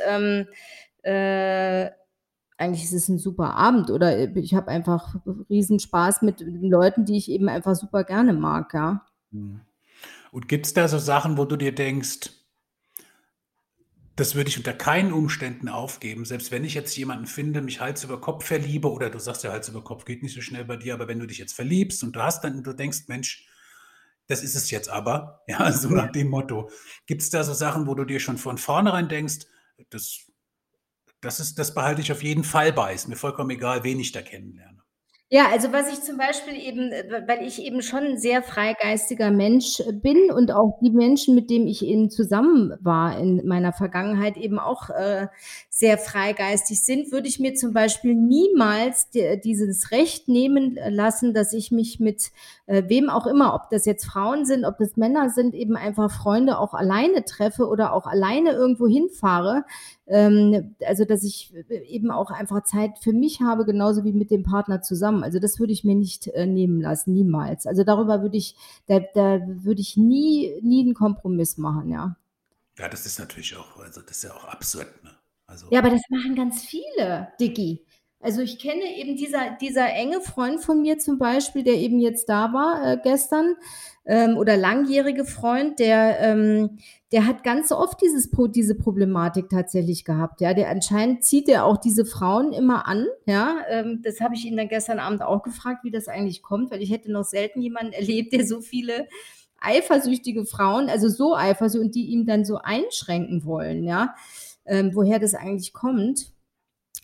äh, eigentlich ist es 'n super Abend oder ich habe einfach Riesenspaß mit den Leuten, die ich eben einfach super gerne mag, ja. Mhm. Und gibt's da so Sachen, wo du dir denkst: „Das würde ich unter keinen Umständen aufgeben, selbst wenn ich jetzt jemanden finde, mich Hals über Kopf verliebe", oder du sagst ja, Hals über Kopf geht nicht so schnell bei dir, aber wenn du dich jetzt verliebst und du denkst: „Mensch, das ist es jetzt aber", ja, so Ja. nach dem Motto. Gibt's da so Sachen, wo du dir schon von vornherein denkst: „Das das behalte ich auf jeden Fall bei. Ist mir vollkommen egal, wen ich da kennenlerne." Ja, also was ich zum Beispiel eben, weil ich eben schon 'n sehr freigeistiger Mensch bin und auch die Menschen, mit denen ich eben zusammen war in meiner Vergangenheit, eben auch, sehr freigeistig sind, würde ich mir zum Beispiel niemals dieses Recht nehmen lassen, dass ich mich mit, wem auch immer, ob das jetzt Frauen sind, ob das Männer sind, eben einfach Freunde auch alleine treffe oder auch alleine irgendwo hinfahre. Also, dass ich eben auch einfach Zeit für mich habe, genauso wie mit dem Partner zusammen. Also, das würde ich mir nicht, nehmen lassen, niemals. Also, darüber da würde ich nie 'n Kompromiss machen, ja. Ja, das ist natürlich auch das ist ja auch absurd, ne? Also Ja, aber das machen ganz viele, Diggi. Also, ich kenne eben dieser enge Freund von mir zum Beispiel, der eben jetzt da war, gestern, oder langjährige Freund, der hat ganz oft diese Problematik tatsächlich gehabt, ja. Der anscheinend zieht er auch diese Frauen immer an, ja. Das habe ich ihn dann gestern Abend auch gefragt, wie das eigentlich kommt, weil ich hätte noch selten jemanden erlebt, der so viele eifersüchtige Frauen, also so und die ihm dann so einschränken wollen, ja, woher das eigentlich kommt.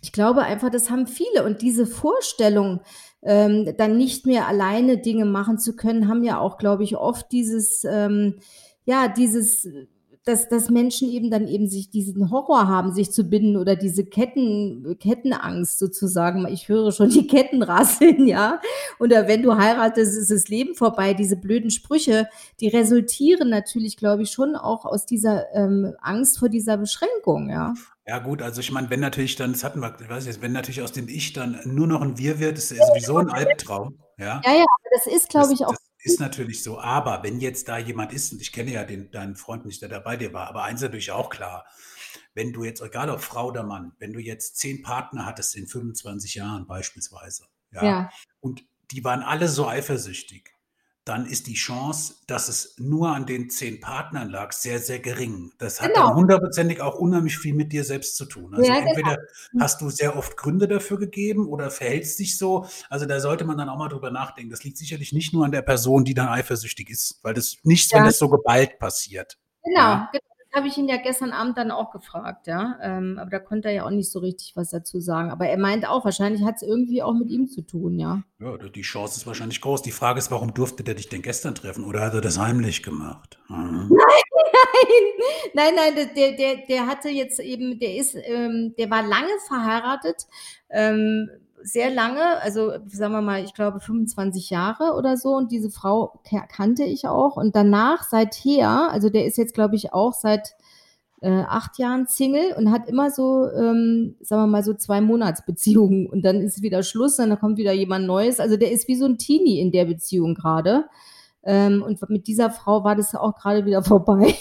Ich glaube einfach, das haben viele und diese Vorstellung, dann nicht mehr alleine Dinge machen zu können, haben ja auch, glaube ich, oft dieses, ja, dieses, dass Menschen eben dann eben sich diesen Horror haben, sich zu binden oder diese Kettenangst sozusagen. Ich höre schon die Ketten rasseln, ja. Oder wenn du heiratest, ist das Leben vorbei. Diese blöden Sprüche, die resultieren natürlich, glaube ich, schon auch aus dieser Angst vor dieser Beschränkung, ja. Ja gut, also ich meine, wenn natürlich dann, das hatten wir, ich weiß nicht, wenn natürlich aus dem Ich dann nur noch ein Wir wird, ist ja sowieso ein Albtraum, Ja, ja. ja, aber das ist, glaube ich, auch. Das ist natürlich so. Aber wenn jetzt da jemand ist, und ich kenne ja deinen Freund nicht, der da bei dir war, aber eins ist natürlich auch klar, wenn du jetzt, egal ob Frau oder Mann, wenn du jetzt 10 Partner hattest in 25 Jahren beispielsweise, ja, Ja, und die waren alle so eifersüchtig, dann ist die Chance, dass es nur an den 10 Partnern lag, sehr, sehr gering. Das hat dann genau. hundertprozentig auch unheimlich viel mit dir selbst zu tun. Also Ja, genau. entweder hast du sehr oft Gründe dafür gegeben oder verhältst dich so. Also da sollte man dann auch mal drüber nachdenken. Das liegt sicherlich nicht nur an der Person, die dann eifersüchtig ist, weil das nichts, wenn Ja, das so geballt passiert. genau, Ja, genau. Das habe ich ihn ja gestern Abend dann auch gefragt, ja. Aber da konnte er ja auch nicht so richtig was dazu sagen. Aber er meint auch, wahrscheinlich hat's irgendwie auch mit ihm zu tun, ja. ja, die Chance ist wahrscheinlich groß. Die Frage ist, warum durfte der dich denn gestern treffen? Oder hat er das heimlich gemacht? Mhm. Nein, nein, der hatte jetzt eben, der war lange verheiratet, sehr lange, also sagen wir mal, ich glaube 25 Jahre oder so. Und diese Frau kannte ich auch. Und danach, seither, also der ist jetzt, glaube ich, auch seit 8 Jahren Single und hat immer so, sagen wir mal, so 2 Monatsbeziehungen. Und dann ist wieder Schluss, dann kommt wieder jemand Neues. Also der ist wie so ein Teenie in der Beziehung gerade. Und mit dieser Frau war das auch gerade wieder vorbei.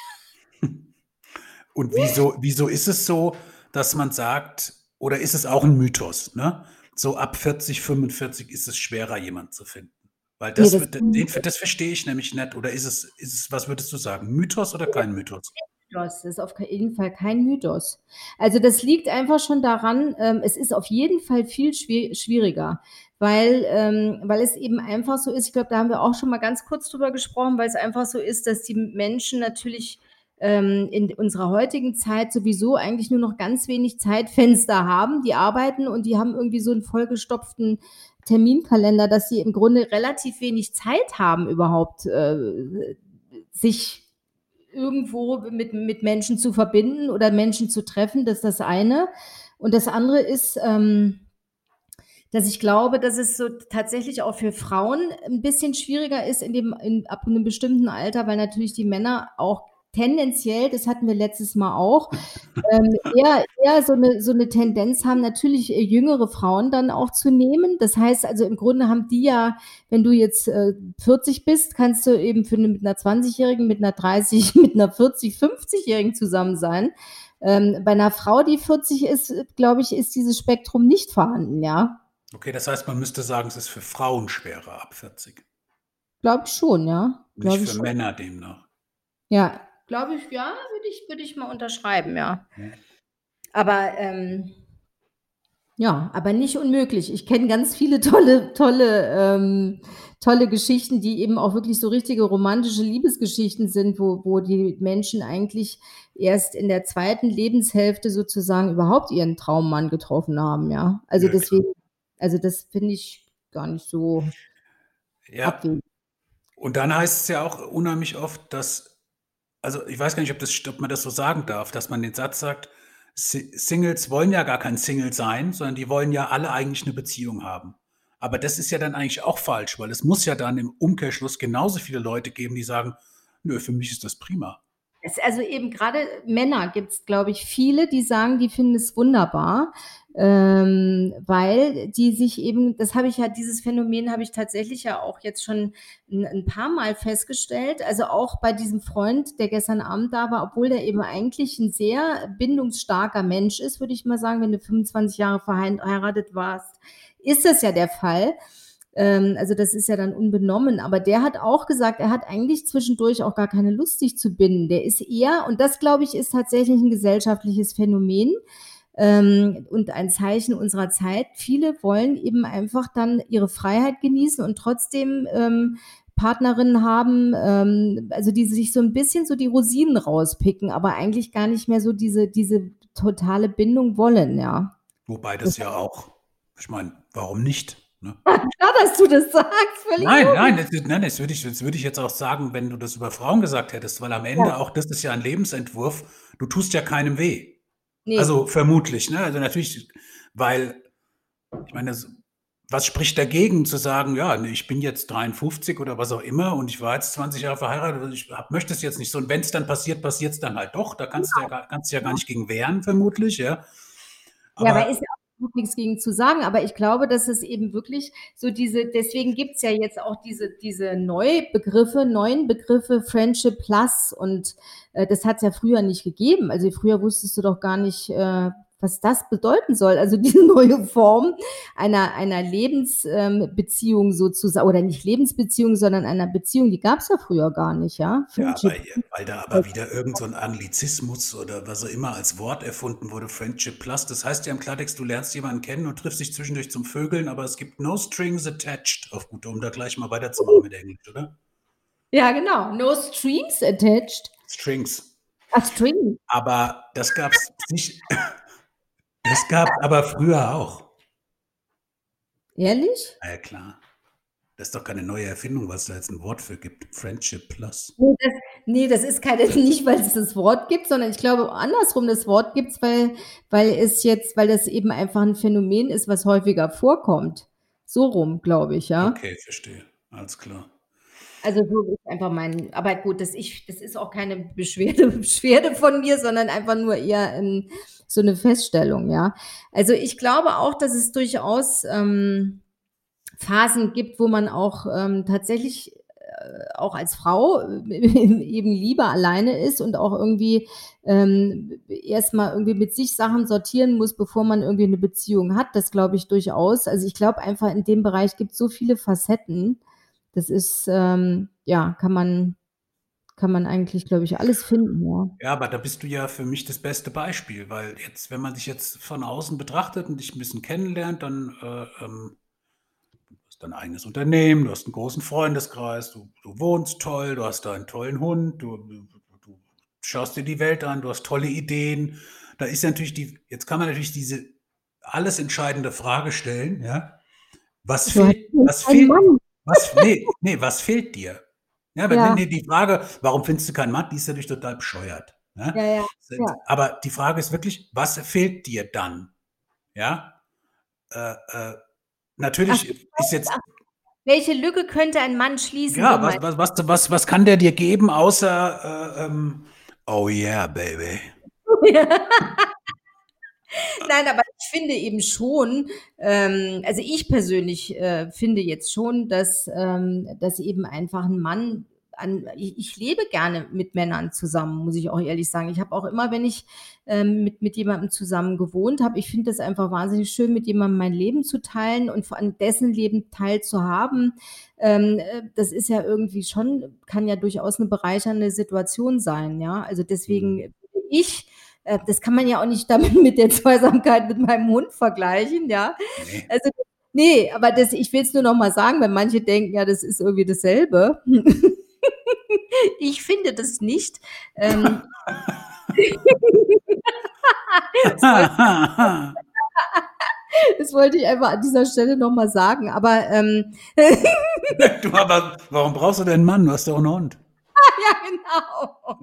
Und wieso ist es so, dass man sagt, oder ist es auch ein Mythos, ne? So ab 40, 45 ist es schwerer, jemanden zu finden. Weil Nee, das das wird, das verstehe ich nämlich nicht. Oder was würdest du sagen? Mythos oder kein Mythos? Das ist auf jeden Fall kein Mythos. Also das liegt einfach schon daran, es ist auf jeden Fall viel schwieriger, weil es eben einfach so ist, ich glaube, da haben wir auch schon mal ganz kurz drüber gesprochen, weil es einfach so ist, dass die Menschen natürlich in unserer heutigen Zeit sowieso eigentlich nur noch ganz wenig Zeitfenster haben. Die arbeiten und die haben irgendwie so einen vollgestopften Terminkalender, dass sie im Grunde relativ wenig Zeit haben, überhaupt sich irgendwo mit Menschen zu verbinden oder Menschen zu treffen, das ist das eine. Und das andere ist, dass ich glaube, dass es so tatsächlich auch für Frauen ein bisschen schwieriger ist ab einem bestimmten Alter, weil natürlich die Männer auch tendenziell, das hatten wir letztes Mal auch, eher so eine Tendenz haben, natürlich jüngere Frauen dann auch zu nehmen. Das heißt also, im Grunde haben die ja, wenn du jetzt 40 bist, kannst du eben mit einer 20-Jährigen, mit einer 30, mit einer 40, 50-Jährigen zusammen sein. Bei einer Frau, die 40 ist, glaube ich, ist dieses Spektrum nicht vorhanden, ja. Okay, das heißt, man müsste sagen, es ist für Frauen schwerer ab 40, Glaube ich schon, ja. nicht Glaube ich für schon. Männer demnach. Ja, glaube ich, ja, würde ich mal unterschreiben, ja. Ja. Aber ja, aber nicht unmöglich. Ich kenne ganz viele tolle Geschichten, die eben auch wirklich so richtige romantische Liebesgeschichten sind, wo die Menschen eigentlich erst in der zweiten Lebenshälfte sozusagen überhaupt ihren Traummann getroffen haben, ja. Also Ja, klar. deswegen, also das finde ich gar nicht so Ja, abwegig. und dann heißt es ja auch unheimlich oft, dass, also ich weiß gar nicht, ob man das so sagen darf, dass man den Satz sagt, Singles wollen ja gar kein Single sein, sondern die wollen ja alle eigentlich eine Beziehung haben. Aber das ist ja dann eigentlich auch falsch, weil es muss ja dann im Umkehrschluss genauso viele Leute geben, die sagen: „Nö, für mich ist das prima.“ Also eben gerade Männer gibt es, glaube ich, viele, die sagen, die finden es wunderbar, weil die sich eben, dieses Phänomen habe ich tatsächlich ja auch jetzt schon ein paar Mal festgestellt. Also auch bei diesem Freund, der gestern Abend da war, obwohl der eben eigentlich ein sehr bindungsstarker Mensch ist, würde ich mal sagen, wenn du 25 Jahre verheiratet warst, ist das ja der Fall. Also das ist ja dann unbenommen, aber der hat auch gesagt, er hat eigentlich zwischendurch auch gar keine Lust, sich zu binden. Der ist eher, und das glaube ich, ist tatsächlich ein gesellschaftliches Phänomen und ein Zeichen unserer Zeit. Viele wollen eben einfach dann ihre Freiheit genießen und trotzdem Partnerinnen haben, also die sich so ein bisschen so die Rosinen rauspicken, aber eigentlich gar nicht mehr so diese totale Bindung wollen, ja. Wobei das ja auch, ich meine, warum nicht, ne? Klar, dass du das sagst, völlig Nein, logisch. nein, das würde ich jetzt auch sagen, wenn du das über Frauen gesagt hättest, weil am Ja, Ende auch das ist ja ein Lebensentwurf. Du tust ja keinem weh. ne. Also, vermutlich, ne? Also, natürlich, weil ich meine, was spricht dagegen zu sagen: „Ja, ne, ich bin jetzt 53 oder was auch immer und ich war jetzt 20 Jahre verheiratet und ich möchte es jetzt nicht so und wenn es dann passiert, passiert es dann halt doch. Da kannst du ja gar nicht gegen wehren vermutlich, ja. Ja, aber Aber ist ja auch überhaupt nix gegen zu sagen, aber ich glaube, dass es eben wirklich so deswegen gibt's ja jetzt auch diese neuen Begriffe Friendship Plus und, das hat's ja früher nicht gegeben. Also, früher wusstest du doch gar nicht, was das bedeuten soll. Also, diese neue Form einer Lebensbeziehung sozusagen oder nicht Lebensbeziehung, sondern einer Beziehung, die gab's ja früher gar nicht, ja? ja, Friendship. weil da aber wieder irgend so 'n Anglizismus oder was auch immer als Wort erfunden wurde, Friendship Plus. Das heißt ja im Klartext, du lernst jemanden kennen und triffst dich zwischendurch zum Vögeln, aber es gibt no strings attached auf gut, um da gleich mal weiterzumachen mit Englisch, oder? Ja, genau. No strings attached. Strings. Ach, String. Aber das gab's sich das gab's aber früher auch. Ehrlich? Na ja, klar. Das ist doch keine neue Erfindung, was da jetzt 'n Wort für gibt. Friendship Plus. Das ist keine nicht, weil es das Wort gibt, sondern ich glaube andersrum, das Wort gibt's, weil das eben einfach 'n Phänomen ist, was häufiger vorkommt. So rum, glaube ich, ja. Okay, verstehe. Alles klar. Also, so ist einfach aber gut, das ist auch keine Beschwerde von mir, sondern einfach nur eher, so 'ne Feststellung, ja. Also, ich glaube auch, dass es durchaus, Phasen gibt, wo man auch, tatsächlich, auch als Frau eben lieber alleine ist und auch irgendwie, erst mal irgendwie mit sich Sachen sortieren muss, bevor man irgendwie 'ne Beziehung hat. Das glaube ich durchaus. Also, ich glaube einfach, in dem Bereich gibt's so viele Facetten. Das ist, ja, kann man eigentlich, glaube ich, alles finden, ja. Ja, aber da bist du ja für mich das beste Beispiel, weil jetzt, wenn man dich jetzt von außen betrachtet und dich 'n bisschen kennenlernt, dann, du hast dein eigenes Unternehmen, du hast 'n großen Freundeskreis, du wohnst toll, du hast da 'n tollen Hund, du schaust dir die Welt an, du hast tolle Ideen. Da ist ja natürlich jetzt kann man natürlich diese alles entscheidende Frage stellen, ja: Was Du hast fehlt was einen fehlt Mann. was fehlt dir? Ja, aber ne, Ja, ne, die Frage: „Warum findest du keinen Mann?", die ist natürlich total bescheuert, ne? ja, ja, Sind ja. aber die Frage ist wirklich: Was fehlt dir dann? Ja? Äh, äh, Ach, natürlich ist jetzt welche Lücke könnte ein Mann schließen, so ja, meinst was kann der dir geben außer, „Oh yeah, baby." du? Nein, aber ich finde eben schon, also ich persönlich, finde jetzt schon, dass eben einfach 'n Mann ich lebe gerne mit Männern zusammen, muss ich auch ehrlich sagen. Ich habe auch immer, wenn ich, mit jemandem zusammen gewohnt habe, ich finde das einfach wahnsinnig schön, mit jemandem mein Leben zu teilen und vor allem dessen Leben teilzuhaben. Das ist ja irgendwie schon kann ja durchaus 'ne bereichernde Situation sein, ja? Also, deswegen Mhm. finde ich, das kann man ja auch nicht damit mit der Zweisamkeit mit meinem Hund vergleichen, ja. Ne. Also, ne, aber ich will's nur noch mal sagen, weil manche denken, ja, das ist irgendwie dasselbe. Ich finde das nicht. Ähm, das wollte das wollte ich einfach an dieser Stelle noch mal sagen, aber, Du, aber warum brauchst du denn 'n Mann? Du hast doch 'n Hund. ja, genau.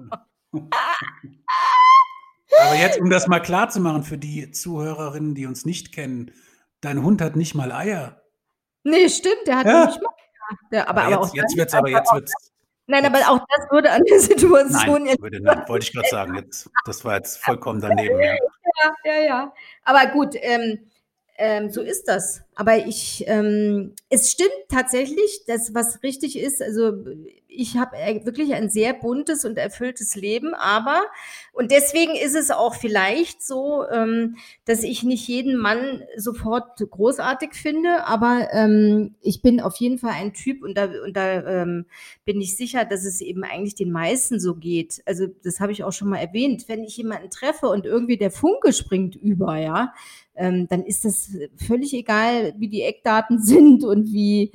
Aber jetzt, um das mal klarzumachen für die Zuhörerinnen, die uns nicht kennen, dein Hund hat nicht mal Eier. Ne, stimmt, der hat noch nicht Ja, mal ja, aber aber auch jetzt wird's nein, aber jetzt auch das würde an der nein, Situation jetzt wollte ich grad sagen, jetzt das war jetzt vollkommen daneben, ja. ja, ja, ja. Aber gut, so ist das. Aber es stimmt tatsächlich, dass was richtig ist, also, ich habe, wirklich ein sehr buntes und erfülltes Leben, aber und deswegen ist es auch vielleicht so, dass ich nicht jeden Mann sofort großartig finde, aber, ich bin auf jeden Fall ein Typ und da bin ich sicher, dass es eben eigentlich den meisten so geht. Also, das habe ich auch schon mal erwähnt. Wenn ich jemanden treffe und irgendwie der Funke springt über, ja, dann ist das völlig egal, wie die Eckdaten sind und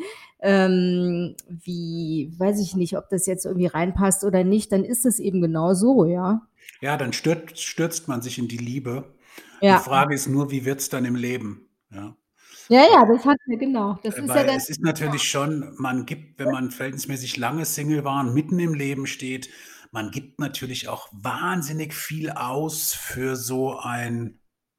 wie weiß ich nicht, ob das jetzt irgendwie reinpasst oder nicht, dann ist es eben genau so, ja. Ja, dann stürzt man sich in die Liebe. Die Ja. Frage ist nur, wie wird's dann im Leben, ja? Ja, ja, das hatten wir, genau. Das ist ja Weil dann es ist natürlich schon man gibt, wenn man verhältnismäßig lange Single war und mitten im Leben steht, man gibt natürlich auch wahnsinnig viel aus für so ein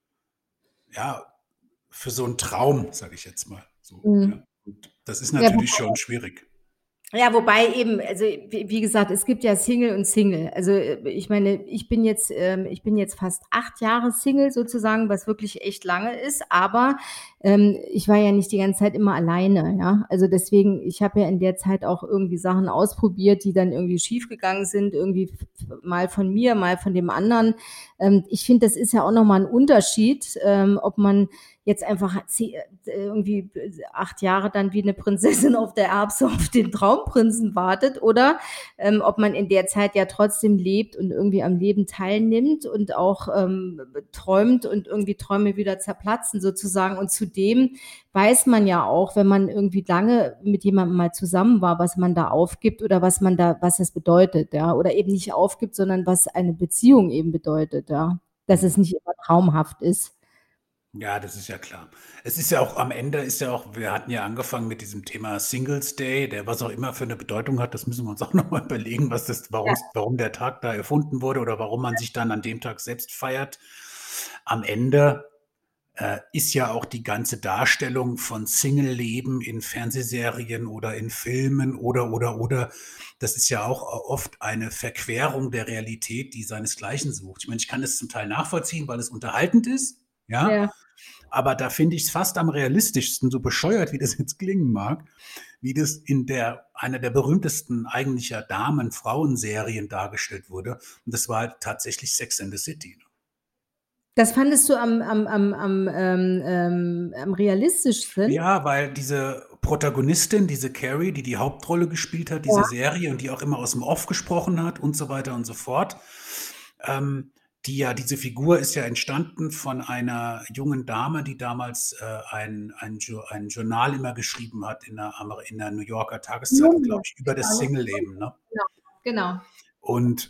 ja, für so 'n Traum, sage ich jetzt mal so, mhm. ja. Und das ist Ja, natürlich schon schwierig. ja, wobei eben, also wie gesagt, es gibt ja Single und Single. Also, ich meine, ich bin jetzt fast 8 Jahre Single sozusagen, was wirklich echt lange ist, aber, ich war ja nicht die ganze Zeit immer alleine, ja? Also, deswegen, ich habe ja in der Zeit auch irgendwie Sachen ausprobiert, die dann irgendwie schiefgegangen sind, irgendwie mal von mir, mal von dem anderen. Ich finde, das ist ja auch noch mal 'n Unterschied, ob man jetzt einfach irgendwie 8 Jahre dann wie eine Prinzessin auf der Erbse auf den Traumprinzen wartet oder, ob man in der Zeit ja trotzdem lebt und irgendwie am Leben teilnimmt und auch, träumt und irgendwie Träume wieder zerplatzen sozusagen. Und zudem weiß man ja auch, wenn man irgendwie lange mit jemandem mal zusammen war, was man da aufgibt oder was das bedeutet, ja? Oder eben nicht aufgibt, sondern was eine Beziehung eben bedeutet, ja? Dass es Mhm. nicht immer traumhaft ist. Ja, das ist ja klar. Es ist ja auch am Ende ist ja auch wir hatten ja angefangen mit diesem Thema Singles Day, der was auch immer für 'ne Bedeutung hat, das müssen wir uns auch noch mal überlegen, was das Ja, warum der Tag da erfunden wurde oder warum man sich dann an dem Tag selbst feiert. Am Ende, ist ja auch die ganze Darstellung von Singleleben in Fernsehserien oder in Filmen oder das ist ja auch oft eine Verquerung der Realität, die seinesgleichen sucht. Ich meine, ich kann das zum Teil nachvollziehen, weil es unterhaltend ist, ja? ja. Aber da finde ich's fast am realistischsten, so bescheuert wie das jetzt klingen mag, wie das in der einer der berühmtesten eigentlich ja Damen-Frauen-Serien dargestellt wurde. Und das war halt tatsächlich Sex and the City, ne? Das fandest du am realistischsten? Ja, weil diese Protagonistin, diese Carrie, die die Hauptrolle gespielt hat Ja. dieser Serie und die auch immer aus'm Off gesprochen hat und so weiter und so fort, ähm, diese Figur ist ja entstanden von einer jungen Dame, die damals, ein Journal immer geschrieben hat in 'ner New Yorker Tageszeitung, glaube ich, über das Singleleben, ne? Genau, genau. Und,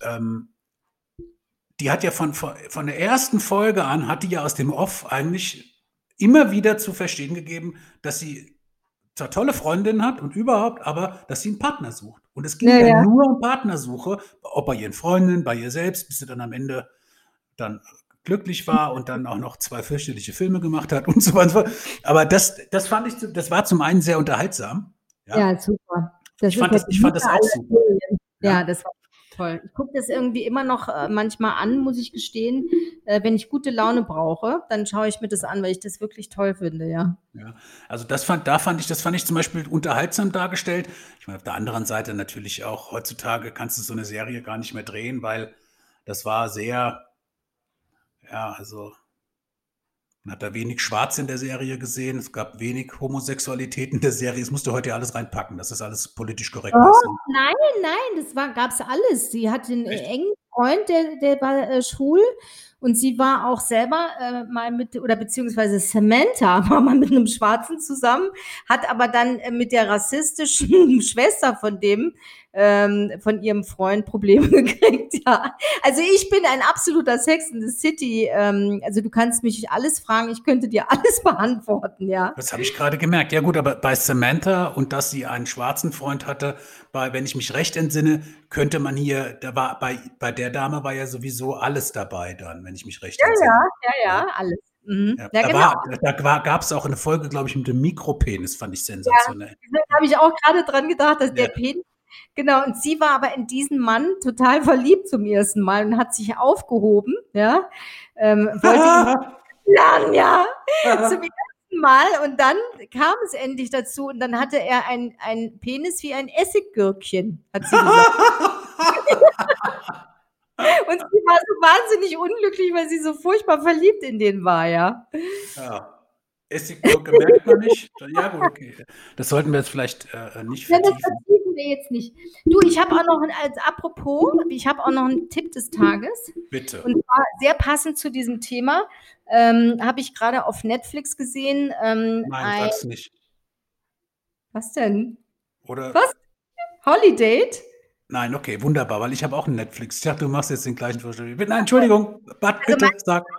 die hat ja von der ersten Folge an hat die ja aus dem Off eigentlich immer wieder zu verstehen gegeben, dass sie zwar tolle Freundinnen hat und überhaupt, aber dass sie 'n Partner sucht. Und es ging Ja, ja ja. nur um Partnersuche, ob bei ihren Freundinnen, bei ihr selbst, bis sie dann am Ende dann glücklich war und dann auch noch 2 fürchterliche Filme gemacht hat und so weiter. Aber das fand ich das war zum einen sehr unterhaltsam, ja. Ja, super. Das ist ja die Ich fand das Mutter auch aller super, Serien. Ja, ja. das war toll. Ich gucke das irgendwie immer noch, manchmal an, muss ich gestehen. Wenn ich gute Laune brauche, dann schaue ich mir das an, weil ich das wirklich toll finde, ja. Ja, also das fand ich zum Beispiel unterhaltsam dargestellt. Ich meine, auf der anderen Seite natürlich auch heutzutage kannst du so 'ne Serie gar nicht mehr drehen, weil das war sehr ja, also, man hat da wenig Schwarz in der Serie gesehen. Es gab wenig Homosexualität in der Serie. Das musst du heute ja alles reinpacken, dass das alles politisch korrekt Oh, ist, ne? nein, nein, das gab's alles. Sie hatte 'n Echt? engen Freund, der war, schwul und sie war auch selber, mal mit oder beziehungsweise Samantha war mal mit 'nem Schwarzen zusammen, hat aber dann, mit der rassistischen Schwester von ihrem Freund Probleme gekriegt, ja. Also, ich bin ein absoluter Sex and the City, also, du kannst mich alles fragen, ich könnte dir alles beantworten, ja. Das habe ich grade gemerkt. Ja gut, aber bei Samantha und dass sie einen schwarzen Freund hatte, wenn ich mich recht entsinne, könnte man hier da war bei der Dame war ja sowieso alles dabei dann, wenn ich mich recht Ja, ja, entsinne, ja, ja? ja, alles. Mhm. Ja, Ja, genau. gab's auch 'ne Folge, glaube ich, mit dem Mikropenis, fand ich Ja, sensationell. da Ja, habe ich auch grade dran gedacht, dass der ja. Penis genau, und sie war aber in diesen Mann total verliebt zum ersten Mal und hat sich aufgehoben, ja, wollte ihn lernen, ja, zum ersten Mal und dann kam es endlich dazu und dann hatte er einen Penis wie ein Essiggürkchen, hat sie gesagt. Und sie war so wahnsinnig unglücklich, weil sie so furchtbar verliebt in den war, ja. Ja. Essiggurke merkt man nicht. Ja gut, okay. Das sollten wir jetzt vielleicht, nicht Ja, das vertiefen. vertiefen wir jetzt nicht. Du, ich habe auch noch 'n als apropos, ich habe auch noch 'n Tipp des Tages. Bitte. Und zwar sehr passend zu diesem Thema, habe ich grade auf Netflix gesehen, Nein, ein sag's nicht. was denn? Oder Was? Holidate? nein, okay, wunderbar, weil ich habe auch 'n Netflix. Ich dachte, du machst jetzt den gleichen Vorschlag. Nein, Entschuldigung, Also, bitte, sag.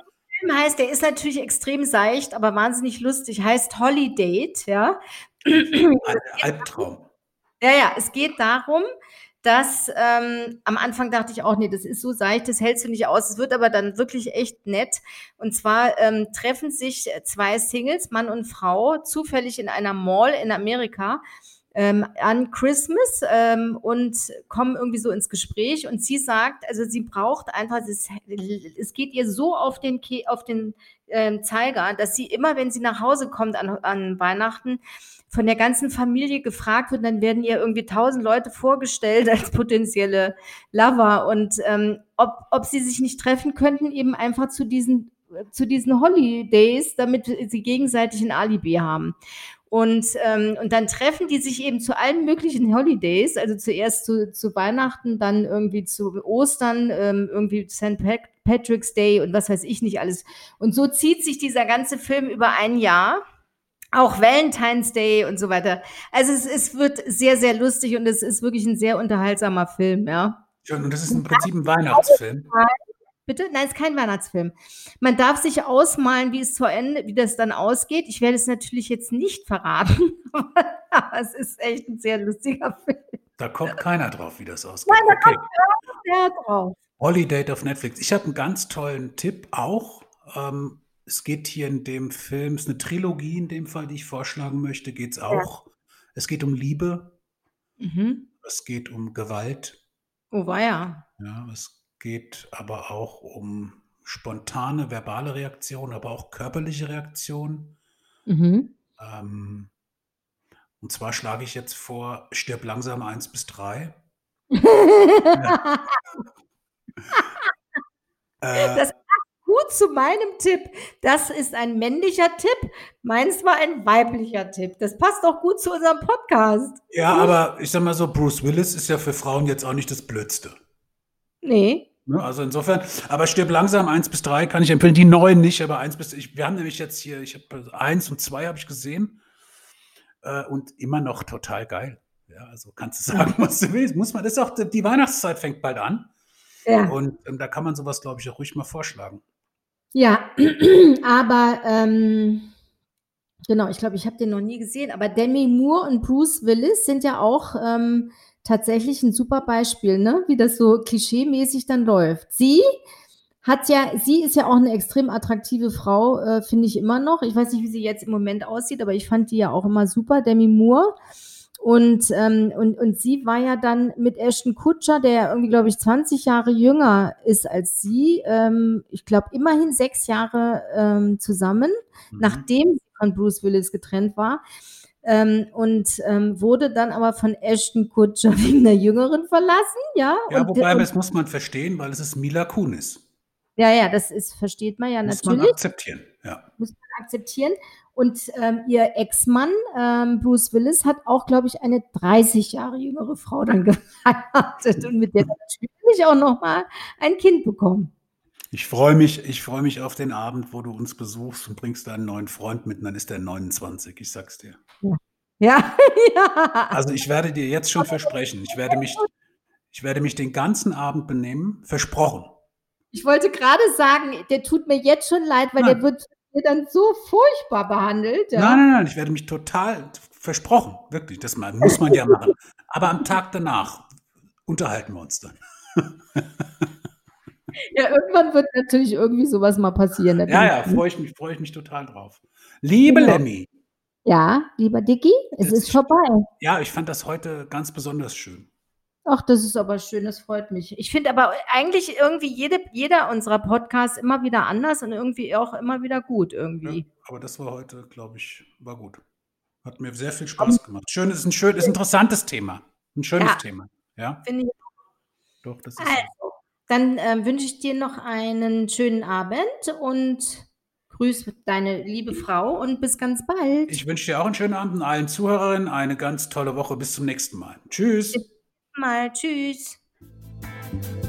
Film heißt, der ist natürlich extrem seicht, aber wahnsinnig lustig, heißt Holiday, ja. Albtraum. Ja, ja, es geht darum, dass am Anfang dachte ich auch, nee, das ist so seicht, das hältst du nicht aus. Es wird aber dann wirklich echt nett. Und zwar treffen sich zwei Singles, Mann und Frau, zufällig in einer Mall in Amerika an Christmas und kommen irgendwie so ins Gespräch. Und sie sagt, also sie braucht einfach, es geht ihr so auf den Zeiger, dass sie immer, wenn sie nach Hause kommt an Weihnachten, von der ganzen Familie gefragt wird, dann werden ihr irgendwie 1000 Leute vorgestellt als potenzielle Lover und ob sie sich nicht treffen könnten, eben einfach zu diesen Holidays, damit sie gegenseitig ein Alibi haben. Und dann treffen die sich eben zu allen möglichen Holidays, also zuerst zu Weihnachten, dann irgendwie zu Ostern, irgendwie St. Patrick's Day und was weiß ich nicht alles. Und so zieht sich dieser ganze Film über ein Jahr. Auch Valentine's Day und so weiter. Also es wird sehr, sehr lustig und es ist wirklich ein sehr unterhaltsamer Film, ja. Schön, und das ist im Prinzip ein Weihnachtsfilm. Bitte? Nein, es ist kein Weihnachtsfilm. Man darf sich ausmalen, wie das dann ausgeht. Ich werde es natürlich jetzt nicht verraten, aber es ist echt ein sehr lustiger Film. Da kommt keiner drauf, wie das ausgeht. Nein, da Okay. kommt keiner sehr drauf. Holiday auf Netflix. Ich habe einen ganz tollen Tipp auch. Es geht hier in dem Film, es ist eine Trilogie in dem Fall, die ich vorschlagen möchte, geht's Ja. auch. Es geht um Liebe, Mhm. es geht um Gewalt, Oh weia. ja, es geht aber auch um spontane verbale Reaktionen, aber auch körperliche Reaktionen. Mhm. Ähm, und zwar schlage ich jetzt vor, Stirb langsam 1 bis 3. Ja. Das Äh, passt gut zu meinem Tipp. Das ist ein männlicher Tipp. Meins war ein weiblicher Tipp. Das passt doch gut zu unserem Podcast. ja, aber ich sag mal so, Bruce Willis ist ja für Frauen jetzt auch nicht das Blödste. Nee. Ne, also insofern, aber Stirb langsam 1 bis 3 kann ich empfehlen. Die neuen nicht, aber 1 bis wir haben nämlich jetzt hier, ich habe 1 und 2 habe ich gesehen und immer noch total geil. Ja, also kannst du sagen, was du willst. Muss man, das ist auch, die Weihnachtszeit fängt bald an Ja. und da kann man sowas, glaube ich, auch ruhig mal vorschlagen. Ja, aber genau, ich glaube, ich habe den noch nie gesehen, aber Demi Moore und Bruce Willis sind ja auch tatsächlich ein super Beispiel, ne? Wie das so klischeemäßig dann läuft. Sie ist ja auch eine extrem attraktive Frau, finde ich immer noch. Ich weiß nicht, wie sie jetzt im Moment aussieht, aber ich fand die ja auch immer super, Demi Moore. Und sie war ja dann mit Ashton Kutcher, der ja irgendwie, glaube ich, 20 Jahre jünger ist als sie, ich glaube, immerhin 6 Jahre zusammen, nachdem sie von Bruce Willis getrennt war. Wurde dann aber von Ashton Kutcher wegen der Jüngeren verlassen, ja. Ja, wobei, das muss man verstehen, weil es ist Mila Kunis. Ja, versteht man ja Muss natürlich. man akzeptieren, ja. Muss man akzeptieren. Und ihr Ex-Mann, Bruce Willis, hat auch, glaube ich, eine 30 Jahre jüngere Frau dann geheiratet und mit der natürlich auch nochmal ein Kind bekommen. Ich freue mich auf den Abend, wo du uns besuchst und bringst deinen neuen Freund mit und dann ist der 29, ich sag's dir. Ja. Ja, ja. Also ich werde dir jetzt schon versprechen, ich werde mich den ganzen Abend benehmen, versprochen. Ich wollte gerade sagen, der tut mir jetzt schon leid, weil Nein. der wird dann so furchtbar behandelt. Ja? Nein, ich werde mich total versprochen, wirklich, das muss man ja machen. Aber am Tag danach unterhalten wir uns dann. Ja, irgendwann wird natürlich irgendwie sowas mal passieren. Ja, freue ich mich total drauf. Liebe Genau. Lemmy. Ja, lieber Dicky, es ist vorbei. Ja, ich fand das heute ganz besonders schön. Ach, das ist aber schön, das freut mich. Ich finde aber eigentlich irgendwie jeder unserer Podcasts immer wieder anders und irgendwie auch immer wieder gut irgendwie. Ja, aber das war heute, glaube ich, war gut. Hat mir sehr viel Spaß gemacht. Ist ein interessantes Thema. Ein schönes Thema. Ja, Finde ich. doch, das ist Also, dann wünsche ich dir noch einen schönen Abend und grüß deine liebe Frau und bis ganz bald. Ich wünsche dir auch einen schönen Abend und allen Zuhörerinnen eine ganz tolle Woche. Bis zum nächsten Mal. Tschüss. Bis mal. Tschüss.